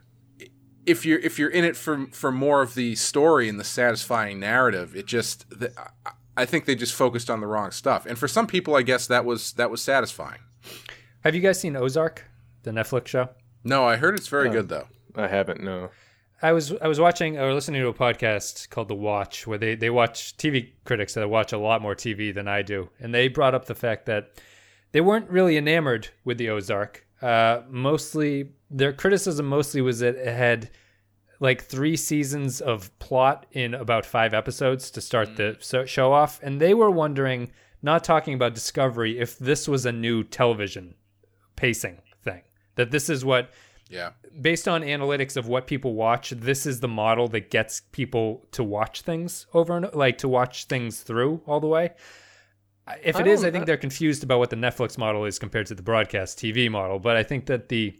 if you're if you're in it for for more of the story and the satisfying narrative, it just the, I- I think they just focused on the wrong stuff. And for some people, I guess that was that was satisfying. Have you guys seen Ozark, the Netflix show? No, I heard it's very good though. I haven't, no. I was I was watching or listening to a podcast called The Watch, where they, they watch T V critics that watch a lot more T V than I do, and they brought up the fact that they weren't really enamored with the Ozark. Uh, mostly, their criticism mostly was that it had like three seasons of plot in about five episodes to start the so- show off, and they were wondering, not talking about Discovery, if this was a new television pacing thing. That this is what, Yeah. based on analytics of what people watch, this is the model that gets people to watch things over and like to watch things through all the way. If it I is, don't- I think they're confused about what the Netflix model is compared to the broadcast T V model. But I think that the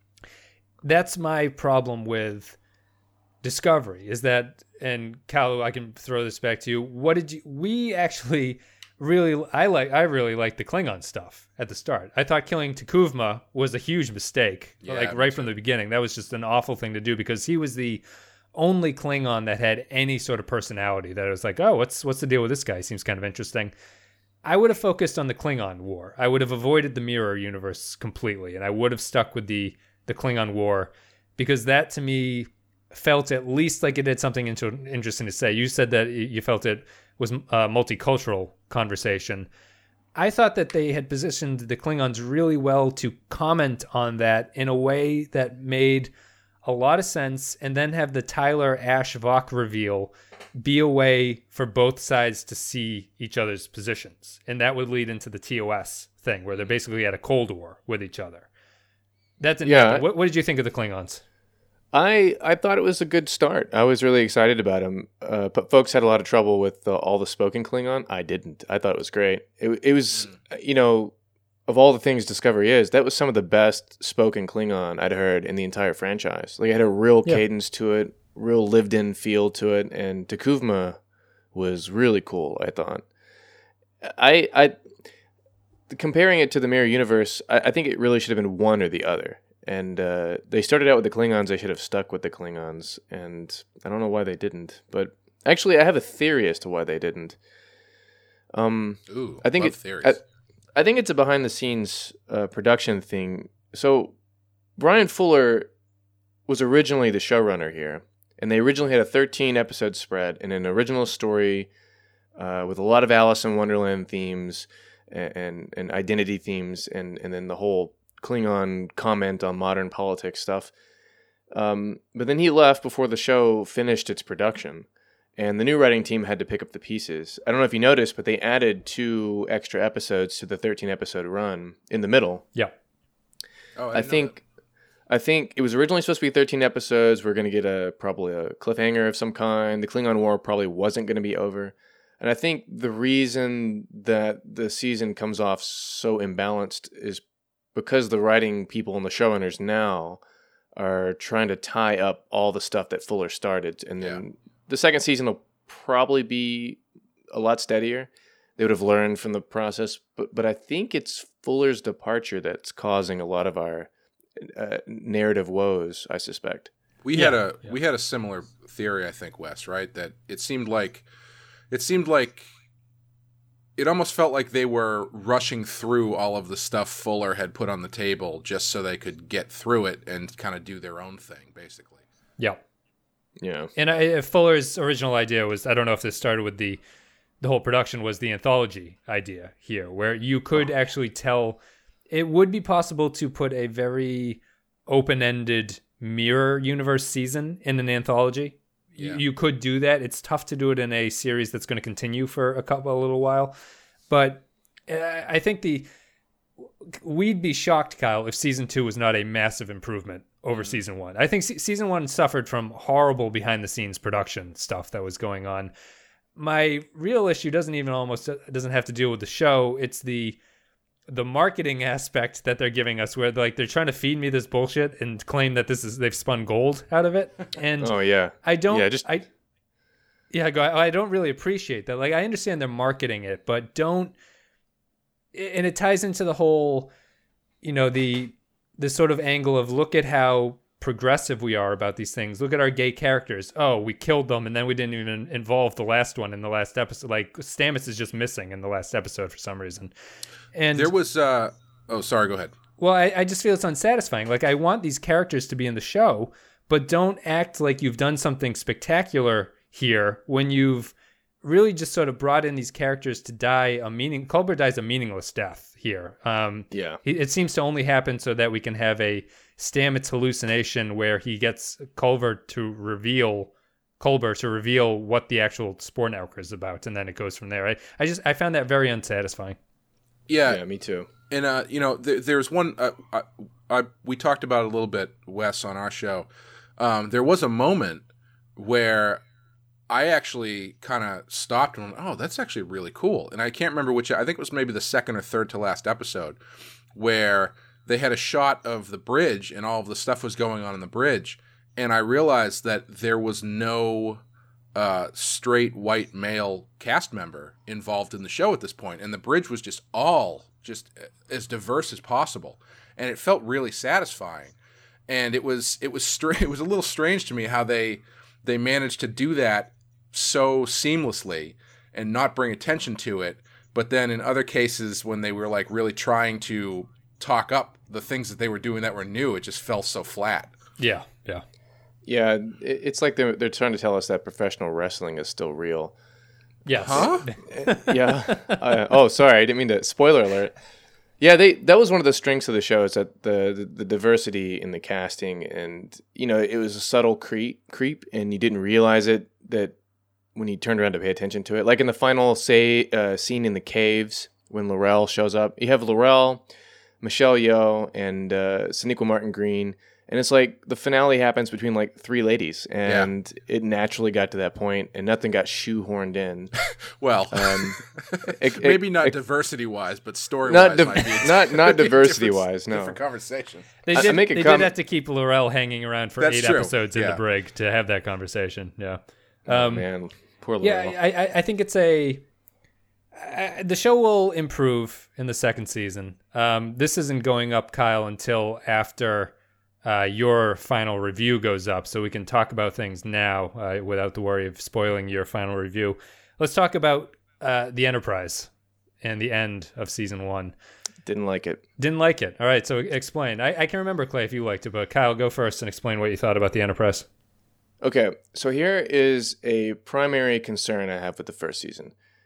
that's my problem with Discovery is that, and Cal, I can throw this back to you. What did you? We actually really, I like, I really liked the Klingon stuff at the start. I thought killing T'Kuvma was a huge mistake, Yeah, like me right from the beginning. That was just an awful thing to do because he was the only Klingon that had any sort of personality. That was like, oh, what's what's the deal with this guy? Seems kind of interesting. I would have focused on the Klingon War. I would have avoided the Mirror Universe completely, and I would have stuck with the the Klingon War because that to me felt at least like it had something into, interesting to say. You said that you felt it was a multicultural conversation. I thought that they had positioned the Klingons really well to comment on that in a way that made a lot of sense, and then have the Tyler Ash Vok reveal be a way for both sides to see each other's positions. And that would lead into the T O S thing, where they're basically at a Cold War with each other. That didn't Yeah. happen. What, what did you think of the Klingons? I I thought it was a good start. I was really excited about him. Uh, but folks had a lot of trouble with uh, all the spoken Klingon. I didn't. I thought it was great. It, it was, you know, of all the things Discovery is, that was some of the best spoken Klingon I'd heard in the entire franchise. Like, it had a real Yeah. cadence to it, real lived-in feel to it, and T'Kuvma was really cool, I thought. I, I comparing it to the Mirror Universe, I, I think it really should have been one or the other. And uh, they started out with the Klingons. They should have stuck with the Klingons. And I don't know why they didn't. But actually, I have a theory as to why they didn't. Um, Ooh, I think love it, theories. I, I think it's a behind-the-scenes uh, production thing. So Brian Fuller was originally the showrunner here. And they originally had a thirteen-episode spread and an original story uh, with a lot of Alice in Wonderland themes and, and, and identity themes and, and then the whole Klingon comment on modern politics stuff. Um, but then he left before the show finished its production, and the new writing team had to pick up the pieces. I don't know if you noticed, but they added two extra episodes to the thirteen-episode run in the middle. Yeah. Oh, I, I didn't know think I think it was originally supposed to be thirteen episodes. We're going to get a probably a cliffhanger of some kind. The Klingon War probably wasn't going to be over. And I think the reason that the season comes off so imbalanced is because the writing people and the showrunners now are trying to tie up all the stuff that Fuller started. And then Yeah. the second season will probably be a lot steadier. They would have learned from the process. But, but I think it's Fuller's departure that's causing a lot of our uh, narrative woes, I suspect. We Yeah, had a yeah. we had a similar theory, I think, Wes, right? That it seemed like it seemed like it almost felt like they were rushing through all of the stuff Fuller had put on the table just so they could get through it and kind of do their own thing, basically. Yeah. Yeah. And I, Fuller's original idea was, I don't know if this started with the the whole production, was the anthology idea here, where you could actually tell, it would be possible to put a very open-ended mirror universe season in an anthology. Yeah. You, you could do that. It's tough to do it in a series that's going to continue for a couple, a little while. But uh, I think the we'd be shocked, Kyle, if season two was not a massive improvement over season one. I think se- season one suffered from horrible behind-the-scenes production stuff that was going on. My real issue doesn't even almost doesn't have to deal with the show. It's the the marketing aspect that they're giving us, where like they're trying to feed me this bullshit and claim that this is they've spun gold out of it. And Oh, yeah. I don't. Yeah, just- I. Yeah, go. I don't really appreciate that. Like, I understand they're marketing it, but don't. And it ties into the whole, you know, the the sort of angle of look at how progressive we are about these things. Look at our gay characters. Oh, we killed them, and then we didn't even involve the last one in the last episode. Like, Stamets is just missing in the last episode for some reason. And There was uh oh, sorry, go ahead. well, I, I just feel it's unsatisfying. Like, I want these characters to be in the show, but don't act like you've done something spectacular here when you've really just sort of brought in these characters to die a meaning. Culber dies a meaningless death here. Um, Yeah. he- it seems to only happen so that we can have a Stamets hallucination where he gets Culver to reveal Culber to reveal what the actual Spornauker is about, and then it goes from there. I, I just I found that very unsatisfying. Yeah, Yeah, me too. and uh, you know, there, there's one uh, I, I we talked about it a little bit, Wes, on our show. Um, there was a moment where I actually kind of stopped and went, oh, that's actually really cool. And I can't remember which, I think it was maybe the second or third to last episode, where they had a shot of the bridge and all of the stuff was going on in the bridge. And I realized that there was no uh, straight white male cast member involved in the show at this point. And the bridge was just all just as diverse as possible. And it felt really satisfying. And it was, it was, str- it was a little strange to me how they, they managed to do that so seamlessly and not bring attention to it. But then in other cases, when they were like really trying to talk up the things that they were doing that were new, it just fell so flat. Yeah, yeah. Yeah, it- it's like they're, they're trying to tell us that professional wrestling is still real. Yes. Huh? Yeah. uh, oh, sorry. I didn't mean to. Spoiler alert. Yeah, they that was one of the strengths of the show, is that the, the, the diversity in the casting, and you know, it was a subtle creep, creep, and you didn't realize it that when you turned around to pay attention to it. Like in the final say uh, scene in the caves when Laurel shows up, you have Laurel, Michelle Yeoh, and uh, Sonequa Martin Green. And it's like the finale happens between like three ladies, and it naturally got to that point, and nothing got shoehorned in. Well, Um, it- it- maybe not it- diversity wise, but story Not wise, div- might be a not- not different- diversity-wise, no. different conversation. They I- I did, make a they com- did have to keep Laurel hanging around for That's eight true, episodes in yeah. the brig to have that conversation. Yeah. oh, Um, man, poor Laurel. Yeah, I, I, I think it's a. I, the show will improve in the second season. Um, this isn't going up, Kyle, until after uh, your final review goes up, so we can talk about things now uh, without the worry of spoiling your final review. Let's talk about uh, the Enterprise and the end of season one. Didn't like it. Didn't like it. All right, so explain. I, I can remember, Clay, if you liked it, but Kyle, go first and explain what you thought about the Enterprise. Okay, so here is a primary concern I have with the first season.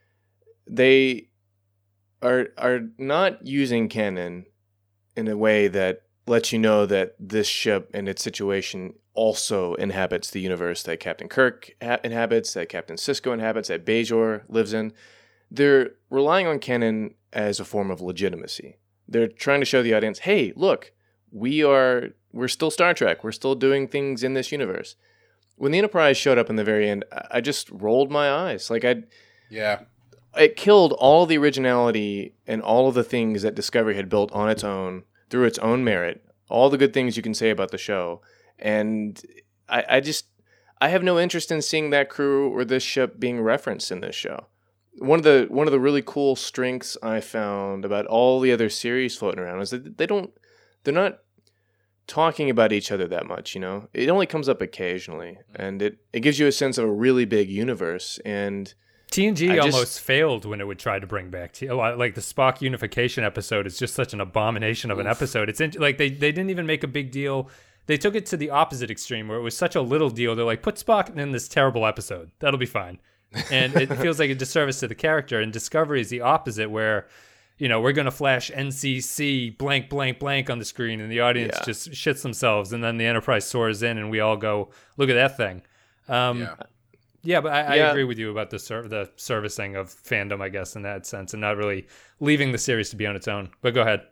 They are are not using canon in a way that lets you know that this ship and its situation also inhabits the universe that Captain Kirk ha- inhabits, that Captain Sisko inhabits, that Bajor lives in. They're relying on canon as a form of legitimacy. They're trying to show the audience, hey, look, we are we're still Star Trek. We're still doing things in this universe. When the Enterprise showed up in the very end, I just rolled my eyes. Like I, yeah, it killed all the originality and all of the things that Discovery had built on its own through its own merit. All the good things you can say about the show, and I, I just I have no interest in seeing that crew or this ship being referenced in this show. One of the one of the really cool strengths I found about all the other series floating around is that they don't they're not talking about each other that much, you know. It only comes up occasionally, and it, it gives you a sense of a really big universe. And T N G I almost just, failed when it would try to bring back T- like the Spock unification episode is just such an abomination of an episode. It's in, like they they didn't even make a big deal. They took it to the opposite extreme where it was such a little deal. They're like, put Spock in this terrible episode. That'll be fine. And it feels like a disservice to the character. And Discovery is the opposite, where, you know, we're going to flash N C C blank, blank, blank on the screen, and the audience yeah. just shits themselves. And then the Enterprise soars in, and we all go, look at that thing. Um, yeah. yeah, but I, yeah. I agree with you about the ser- the servicing of fandom, I guess, in that sense, and not really leaving the series to be on its own. But go ahead.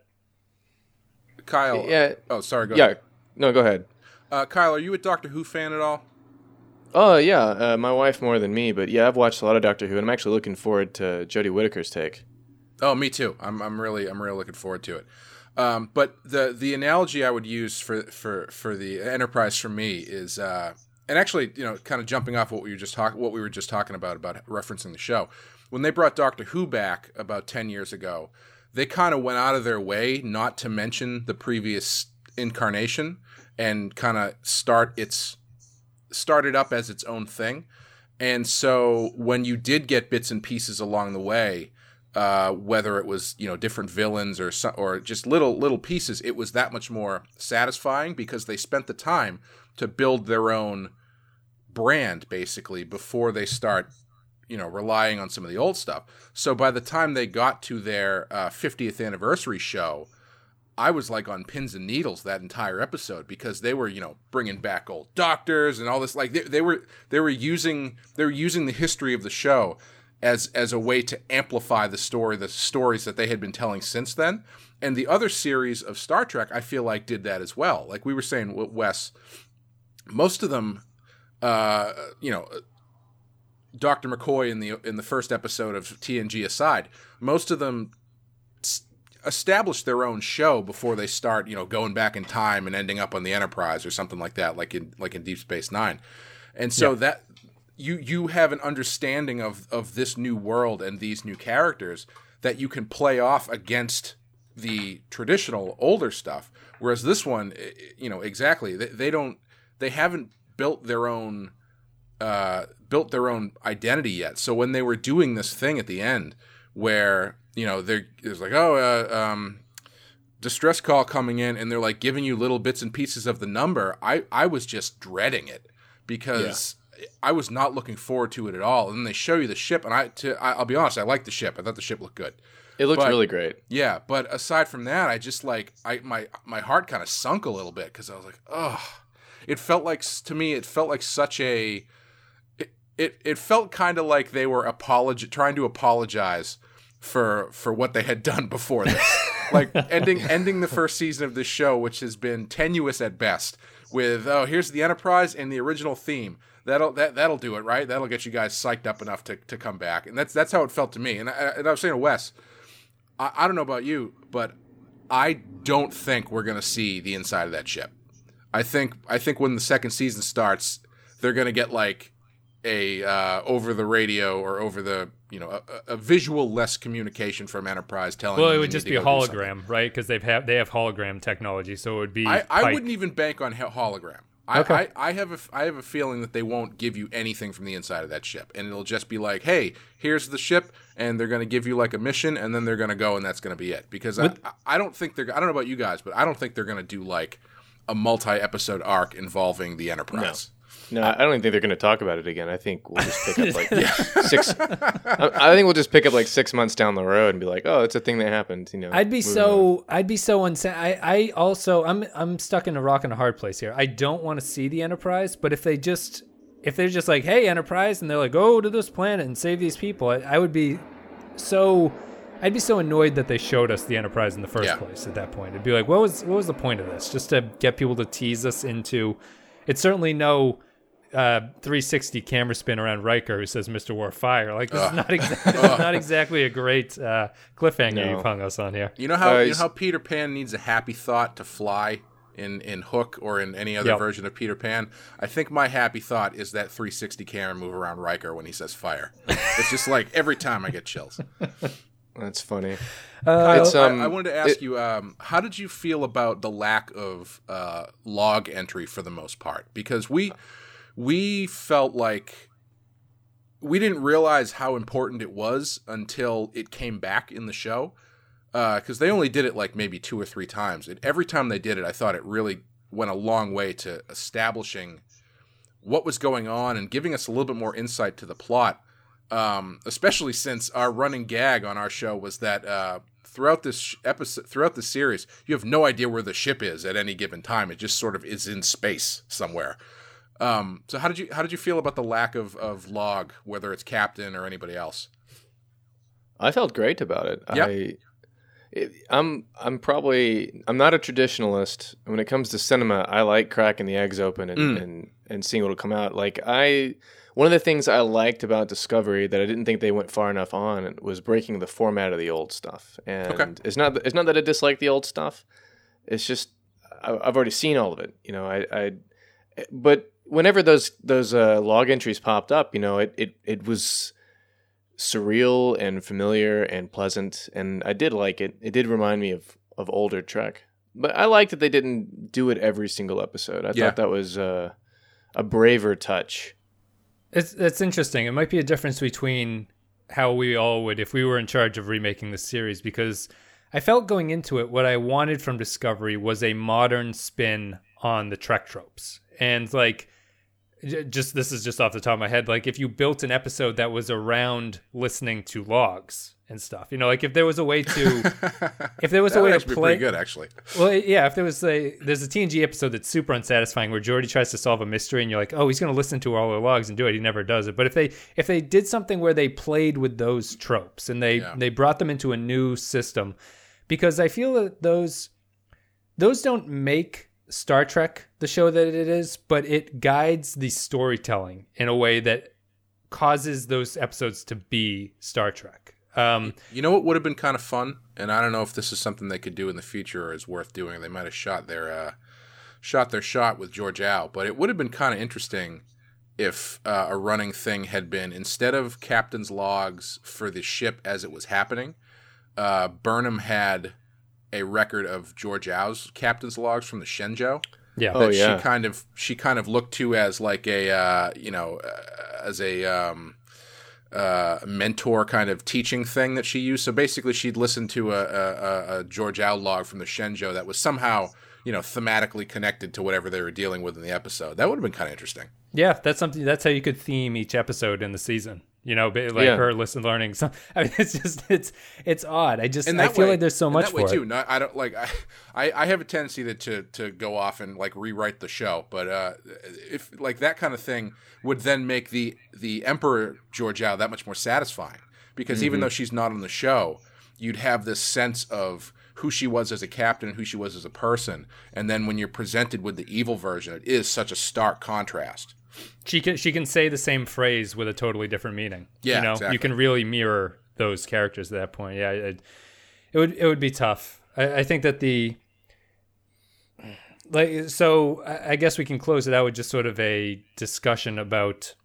Kyle. Yeah. Oh, sorry, go yeah. ahead. No, go ahead. Uh, Kyle, are you a Doctor Who fan at all? Oh, yeah. Uh, my wife more than me, but yeah, I've watched a lot of Doctor Who, and I'm actually looking forward to Jodie Whittaker's take. Oh, me too. I'm I'm really I'm really looking forward to it. Um, but the the analogy I would use for for for the Enterprise for me is, uh, and actually, you know, kind of jumping off what we were just talking what we were just talking about about referencing the show. When they brought Doctor Who back about ten years ago, they kind of went out of their way not to mention the previous incarnation and kind of start its start it up as its own thing. And so when you did get bits and pieces along the way, uh, whether it was, you know, different villains or so, or just little little pieces, it was that much more satisfying because they spent the time to build their own brand basically before they start, you know, relying on some of the old stuff. So by the time they got to their uh, fiftieth anniversary show, I was like on pins and needles that entire episode because they were, you know, bringing back old doctors and all this. Like they, they were, they were using, they were using the history of the show as as a way to amplify the story, the stories that they had been telling since then. And the other series of Star Trek, I feel like, did that as well. Like we were saying, Wes, most of them, uh, you know, Doctor McCoy in the in the first episode of T N G aside, most of them establish their own show before they start, you know, going back in time and ending up on the Enterprise or something like that, like in like in Deep Space Nine. And so yeah. that you you have an understanding of of this new world and these new characters that you can play off against the traditional older stuff. Whereas this one, you know, exactly, they, they don't, they haven't built their own uh, built their own identity yet. So when they were doing this thing at the end, where you know, there's like, oh, uh, um, distress call coming in, and they're like giving you little bits and pieces of the number. I, I was just dreading it because yeah. I was not looking forward to it at all. And then they show you the ship, and I, to, I I'll be honest, I liked the ship. I thought the ship looked good. It looked but, really great. Yeah, but aside from that, I just like I my my heart kind of sunk a little bit because I was like, oh, it felt like to me, it felt like such a, it it, it felt kind of like they were apolog- trying to apologize for for what they had done before this. Like ending ending the first season of this show, which has been tenuous at best, with oh, here's the Enterprise and the original theme. That'll that that'll do it, right? That'll get you guys psyched up enough to, to come back. And that's that's how it felt to me. And I, and I was saying to Wes, I, I don't know about you, but I don't think we're gonna see the inside of that ship. I think I think when the second season starts, they're gonna get like a uh, over the radio or over the you know a, a visual less communication from Enterprise telling. Well, them it would just be a hologram, right? Because they've have they have hologram technology, so it would be. I, I Pike. wouldn't even bank on hologram. I, Okay. I, I have a I have a feeling that they won't give you anything from the inside of that ship, and it'll just be like, hey, here's the ship, and they're going to give you like a mission, and then they're going to go, and that's going to be it. Because I, I don't think they're I don't know about you guys, but I don't think they're going to do like a multi-episode arc involving the Enterprise. No. No, I don't even think they're going to talk about it again. I think we'll just pick up like yeah. six. I, I think we'll just pick up like six months down the road and be like, "Oh, it's a thing that happened." You know, I'd be so. On. I'd be so unsa- I. I also. I'm. I'm stuck in a rock and a hard place here. I don't want to see the Enterprise, but if they just, if they're just like, "Hey, Enterprise," and they're like, "Go to this planet and save these people," I, I would be so I'd be so annoyed that they showed us the Enterprise in the first Yeah. place at that point. It'd be like, what was what was the point of this? Just to get people to tease us into. It's certainly no uh, three sixty camera spin around Riker who says Mister Worf fire. Like this is not exactly this is not exactly a great uh, cliffhanger No. you've hung us on here. You know how Uh, you know how Peter Pan needs a happy thought to fly in, in Hook or in any other Yep. version of Peter Pan? I think my happy thought is that three sixty camera move around Riker when he says fire. It's just like every time I get chills. That's funny. Kyle, It's, um, I, I wanted to ask it- you, um, how did you feel about the lack of uh, log entry for the most part? Because we we felt like we didn't realize how important it was until it came back in the show. Because they only did it like maybe two or three times. And every time they did it, I thought it really went a long way to establishing what was going on and giving us a little bit more insight to the plot. Um, especially since our running gag on our show was that uh, throughout this sh- episode, throughout the series, you have no idea where the ship is at any given time. It just sort of is in space somewhere. Um, so how did you how did you feel about the lack of, of log, whether it's Captain or anybody else? I felt great about it. Yep. I, it, I'm I'm probably I'm not a traditionalist. When it comes to cinema, I like cracking the eggs open and, Mm. and, and seeing what'll come out. Like I, one of the things I liked about Discovery that I didn't think they went far enough on was breaking the format of the old stuff. And Okay. it's not it's not that I dislike the old stuff. It's just I, I've already seen all of it. You know, I, I but whenever those those uh, log entries popped up, you know, it it it was surreal and familiar and pleasant, and I did like it. It did remind me of, of older Trek, but I liked that they didn't do it every single episode. I Yeah. thought that was uh, a braver touch. It's it's interesting. It might be a difference between how we all would if we were in charge of remaking the series, because I felt going into it what I wanted from Discovery was a modern spin on the Trek tropes. And like j- just this is just off the top of my head, like if you built an episode that was around listening to logs and stuff, you know, like if there was a way to if there was That a would way to actually be play pretty good, actually. well, yeah, if there was a there's a T N G episode that's super unsatisfying where Geordi tries to solve a mystery and you're like, oh, he's going to listen to all the logs and do it. He never does it. But if they if they did something where they played with those tropes and they Yeah. they brought them into a new system, because I feel that those those don't make Star Trek the show that it is, but it guides the storytelling in a way that causes those episodes to be Star Trek. Um, You know what would have been kind of fun, and I don't know if this is something they could do in the future or is worth doing. They might have shot their uh, shot their shot with George Al, but it would have been kind of interesting if uh, a running thing had been, instead of Captain's logs for the ship as it was happening, uh, Burnham had a record of George Al's Captain's logs from the Shenzhou. yeah. Oh, That yeah. she kind of she kind of looked to as like a uh, you know uh, as a um, uh, mentor kind of teaching thing that she used. So basically, she'd listen to a, a, a George Al log from the Shenzhou that was somehow you know thematically connected to whatever they were dealing with in the episode. That would have been kind of interesting. Yeah, that's something. That's how you could theme each episode in the season. You know, ba- like Yeah. her listen, learning. Some, I mean, it's just it's it's odd. I just And I that feel way- like there's so and much that way for too. it. No, I don't like. I, I I have a tendency to, to to go off and like rewrite the show, but uh, if like that kind of thing would then make the the Emperor George Al that much more satisfying, because even though she's not on the show, you'd have this sense of who she was as a captain and who she was as a person, and then when you're presented with the evil version, it is such a stark contrast. She can she can say the same phrase with a totally different meaning. Yeah, you know, exactly. you can really mirror those characters at that point. Yeah, it, it would it would be tough. I, I think that the like so. I I guess we can close it out with just sort of a discussion about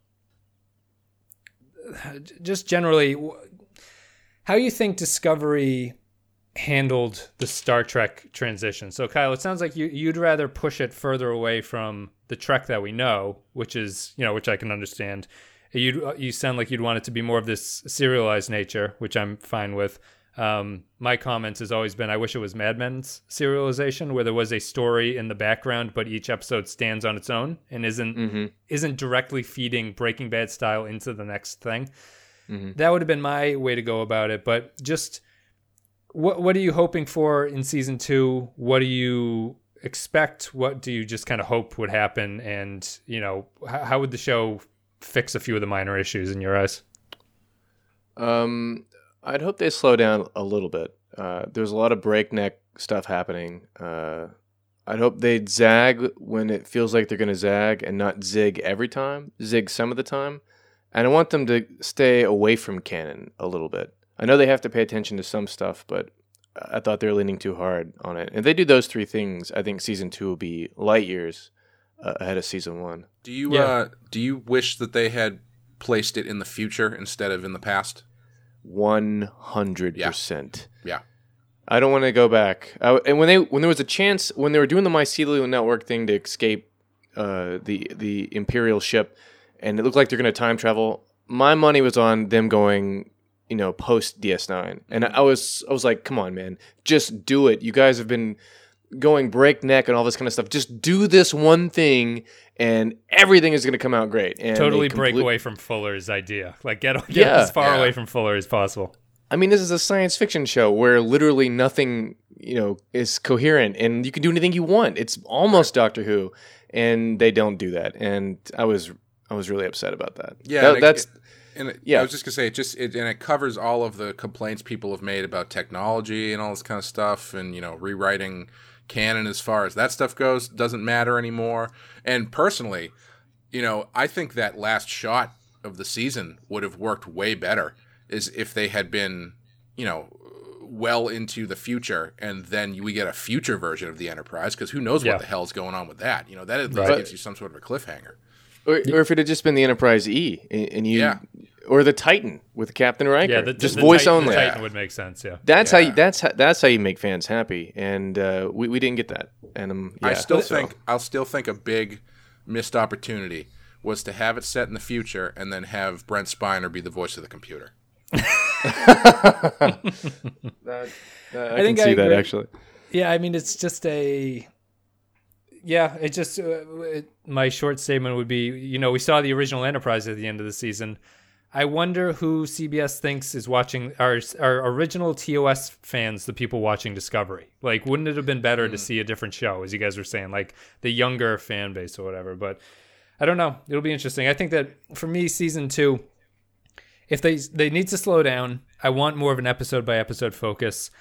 just generally wh- how you think Discovery handled the Star Trek transition. So Kyle, it sounds like you, you'd rather push it further away from the Trek that we know, which is, you know, which I can understand. You you sound like you'd want it to be more of this serialized nature, which I'm fine with. Um, my comments has always been, I wish it was Mad Men's serialization, where there was a story in the background, but each episode stands on its own and isn't Mm-hmm. isn't directly feeding Breaking Bad style into the next thing. Mhm. That would have been my way to go about it. But just what what are you hoping for in season two? What do you expect? What do you just kind of hope would happen? And, you know, how, how would the show fix a few of the minor issues in your eyes? Um, I'd hope they slow down a little bit. Uh, there's a lot of breakneck stuff happening. Uh, I'd hope they'd zag when it feels like they're going to zag and not zig every time, zig some of the time. And I want them to stay away from canon a little bit. I know they have to pay attention to some stuff, but I thought they were leaning too hard on it. If they do those three things, I think season two will be light years uh, ahead of season one. Do you Yeah. uh, do you wish that they had placed it in the future instead of in the past? one hundred percent. Yeah. I don't want to go back. I, and when they when there was a chance, when they were doing the mycelial network thing to escape uh, the the Imperial ship, and it looked like they're going to time travel, my money was on them going, you know, post D S nine. And I was I was like, come on, man, just do it. You guys have been going breakneck and all this kind of stuff. Just do this one thing, and everything is going to come out great. And Totally they break complete- away from Fuller's idea. Like get, get Yeah. as far Yeah. away from Fuller as possible. I mean, this is a science fiction show where literally nothing, you know, is coherent, and you can do anything you want. It's almost Doctor Who, and they don't do that. And I was, I was really upset about that. Yeah, That- and it- that's And it, Yeah. I was just gonna say it just it, and it covers all of the complaints people have made about technology and all this kind of stuff, and you know, rewriting canon as far as that stuff goes doesn't matter anymore. And personally, you know, I think that last shot of the season would have worked way better is if they had been, you know, well into the future, and then we get a future version of the Enterprise, because who knows Yeah. what the hell's going on with that? You know, that at least Right. gives you some sort of a cliffhanger. or, or if it had just been the Enterprise E, and and you, Yeah. or the Titan with Captain Riker, Yeah, the, just the voice Titan, only. The Titan would make sense. Yeah. That's how Yeah. you, that's how, that's how you make fans happy, and uh, we we didn't get that. And um, yeah, I still so- think I'll still think a big missed opportunity was to have it set in the future and then have Brent Spiner be the voice of the computer. that, that, I, I think can see I that agree. actually. Yeah, I mean, it's just a. Yeah, it just uh, it, my short statement would be, you know, we saw the original Enterprise at the end of the season. I wonder who C B S thinks is watching our our original T O S fans, the people watching Discovery. Like, wouldn't it have been better to see a different show, as you guys were saying, like the younger fan base or whatever? But I don't know. It'll be interesting. I think that for me, season two, if they they need to slow down, I want more of an episode by episode focus.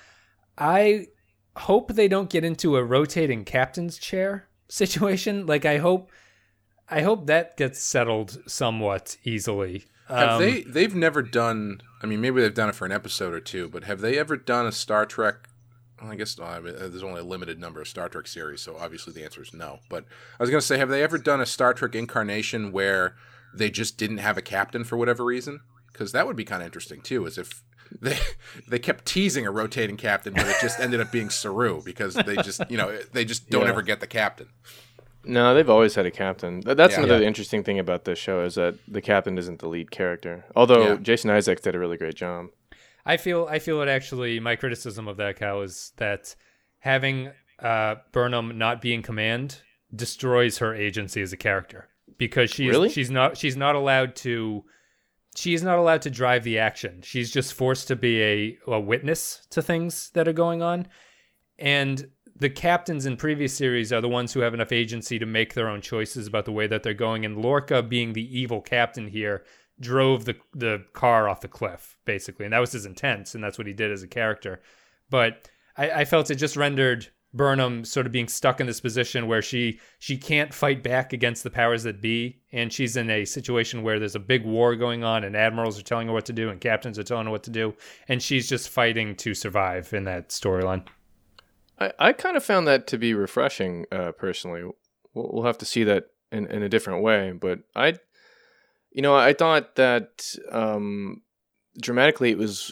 I hope they don't get into a rotating captain's chair situation. Like I hope, I hope that gets settled somewhat easily. Have Um, they? They've never done. I mean, maybe they've done it for an episode or two, but have they ever done a Star Trek? Well, I guess no, I mean, there's only a limited number of Star Trek series, so obviously the answer is no. But I was going to say, have they ever done a Star Trek incarnation where they just didn't have a captain for whatever reason? Because that would be kind of interesting too. As if they they kept teasing a rotating captain, but it just ended up being Saru because they just you know they just don't Yeah. ever get the captain. No, they've always had a captain. Th- That's Yeah. another Yeah. interesting thing about this show is that the captain isn't the lead character. Although Yeah. Jason Isaacs did a really great job. I feel I feel it actually. My criticism of that, Cal, is that having uh, Burnham not be in command destroys her agency as a character, because she's Really? she's not she's not allowed to she's not allowed to drive the action. She's just forced to be a, a witness to things that are going on, and the captains in previous series are the ones who have enough agency to make their own choices about the way that they're going. And Lorca, being the evil captain here, drove the the car off the cliff, basically. And that was his intent, and that's what he did as a character. But I, I felt it just rendered Burnham sort of being stuck in this position where she she can't fight back against the powers that be. And she's in a situation where there's a big war going on, and admirals are telling her what to do, and captains are telling her what to do. And she's just fighting to survive in that storyline. I, I kind of found that to be refreshing, uh, personally. We'll, we'll have to see that in, in a different way. But I, you know, I thought that um, dramatically it was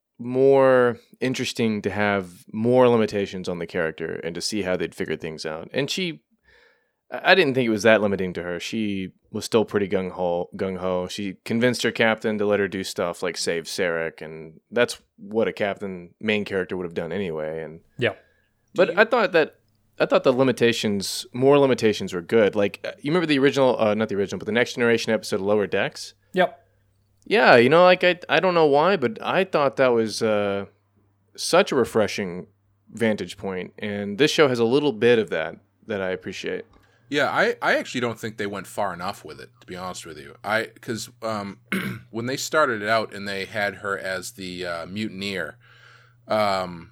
more interesting to have more limitations on the character and to see how they'd figure things out. And she, I didn't think it was that limiting to her. She was still pretty gung ho. Gung ho. She convinced her captain to let her do stuff like save Sarek, and that's what a captain main character would have done anyway. And Yeah. but I thought that I thought the limitations, more limitations, were good. Like uh, you remember the original, uh, not the original, but the Next Generation episode, Lower Decks. Yep. Yeah, you know, like I, I don't know why, but I thought that was uh, such a refreshing vantage point, and this show has a little bit of that that I appreciate. Yeah, I, I actually don't think they went far enough with it, to be honest with you. I because um, when they started it out and they had her as the uh, mutineer, um,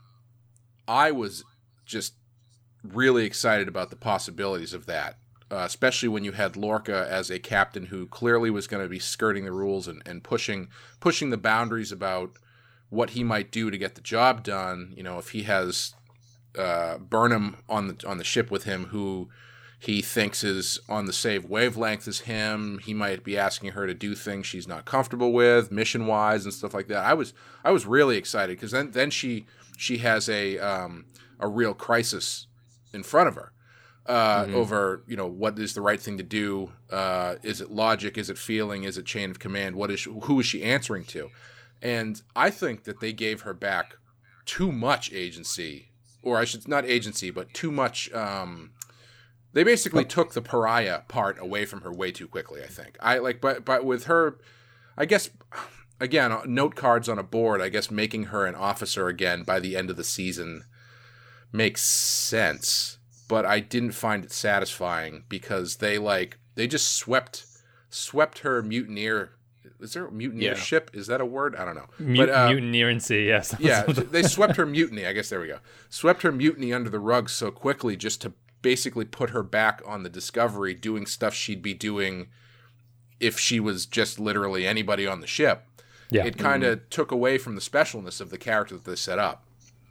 I was just really excited about the possibilities of that, uh, especially when you had Lorca as a captain who clearly was going to be skirting the rules and, and pushing pushing the boundaries about what he might do to get the job done. You know, if he has uh, Burnham on the on the ship with him, who he thinks is on the same wavelength as him, he might be asking her to do things she's not comfortable with, mission wise and stuff like that. I was I was really excited because then then she she has a um, a real crisis in front of her uh, mm-hmm. over you know what is the right thing to do. Uh, is it logic? Is it feeling? Is it chain of command? What is she, who is she answering to? And I think that they gave her back too much agency, or I should not agency, but too much. Um, They basically took the pariah part away from her way too quickly, I think. I like, but but with her, I guess, again, note cards on a board, I guess making her an officer again by the end of the season makes sense. But I didn't find it satisfying because they like they just swept swept her mutineer. Is there a mutineer Yeah. ship? Is that a word? I don't know. Mut- but, uh, mutineerancy, yes. yeah, they swept her mutiny. I guess there we go. Swept her mutiny under the rug so quickly just to basically put her back on the Discovery doing stuff she'd be doing if she was just literally anybody on the ship. Yeah. It kind of mm-hmm. took away from the specialness of the character that they set up.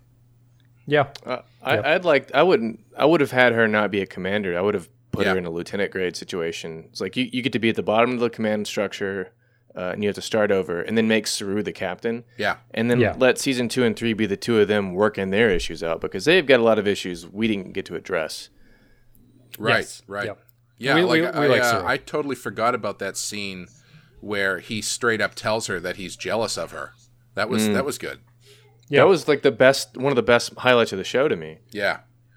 Yeah. Uh, I, Yep. I'd like. I wouldn't. I would have had her not be a commander. I would have put Yeah. her in a lieutenant grade situation. It's like you, you get to be at the bottom of the command structure, uh, and you have to start over, and then make Saru the captain, Yeah. and then Yeah. let season two and three be the two of them working their issues out because they've got a lot of issues we didn't get to address. Right, Yes. right. Yep. Yeah, We- like, we- I, we like uh, Saru. I totally forgot about that scene where he straight up tells her that he's jealous of her. That was that was good. Yeah. That was like the best, one of the best highlights of the show to me. Yeah.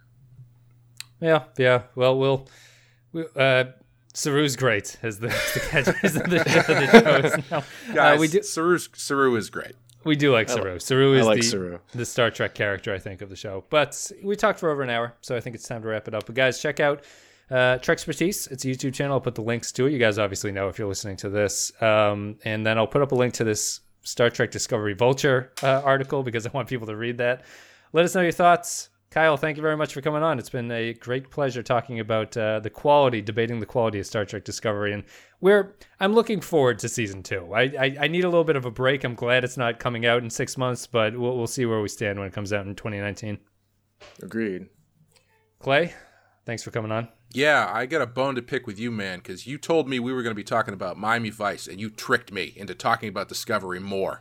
Yeah, yeah. Well, we'll. We, uh, Saru's great as the, the catch as the, the show is now. Guys, Uh, we do Saru's, Saru is great. we do like Saru. Saru I is like the, Saru. the Star Trek character, I think, of the show. But we talked for over an hour, so I think it's time to wrap it up. But guys, check out uh, Trexpertise. It's a YouTube channel. I'll put the links to it. You guys obviously know if you're listening to this. Um, and then I'll put up a link to this Star Trek Discovery Vulture uh, article because I want people to read that. Let us know your thoughts. Kyle, thank you very much for coming on. It's been a great pleasure talking about uh, the quality, debating the quality of Star Trek Discovery. And we're, I'm looking forward to season two. I, I, I need a little bit of a break. I'm glad it's not coming out in six months, but we'll, we'll see where we stand when it comes out in twenty nineteen. Agreed. Clay, thanks for coming on. Yeah, I got a bone to pick with you, man, because you told me we were going to be talking about Miami Vice, and you tricked me into talking about Discovery more.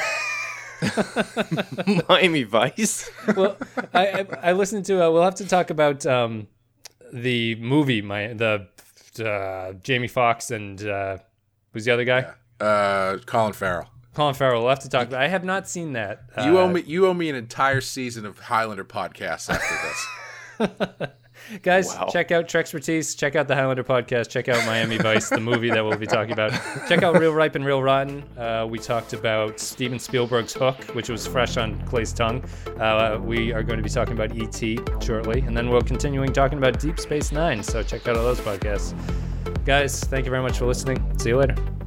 Miami Vice. Well, I, I, I listened to, uh, we'll have to talk about um, the movie, my the uh, Jamie Foxx and uh, who's the other guy? Uh, Colin Farrell. Colin Farrell. We'll have to talk about I have not seen that. You Uh, owe me. You owe me an entire season of Highlander podcasts after this. Guys, Wow. check out Trexpertise. Check out the Highlander podcast. Check out Miami Vice, the movie that we'll be talking about. Check out Real Ripe and Real Rotten. Uh, we talked about Steven Spielberg's Hook, which was fresh on Clay's tongue. Uh, we are going to be talking about E T shortly. And then we're continuing talking about Deep Space Nine. So check out all those podcasts. Guys, thank you very much for listening. See you later.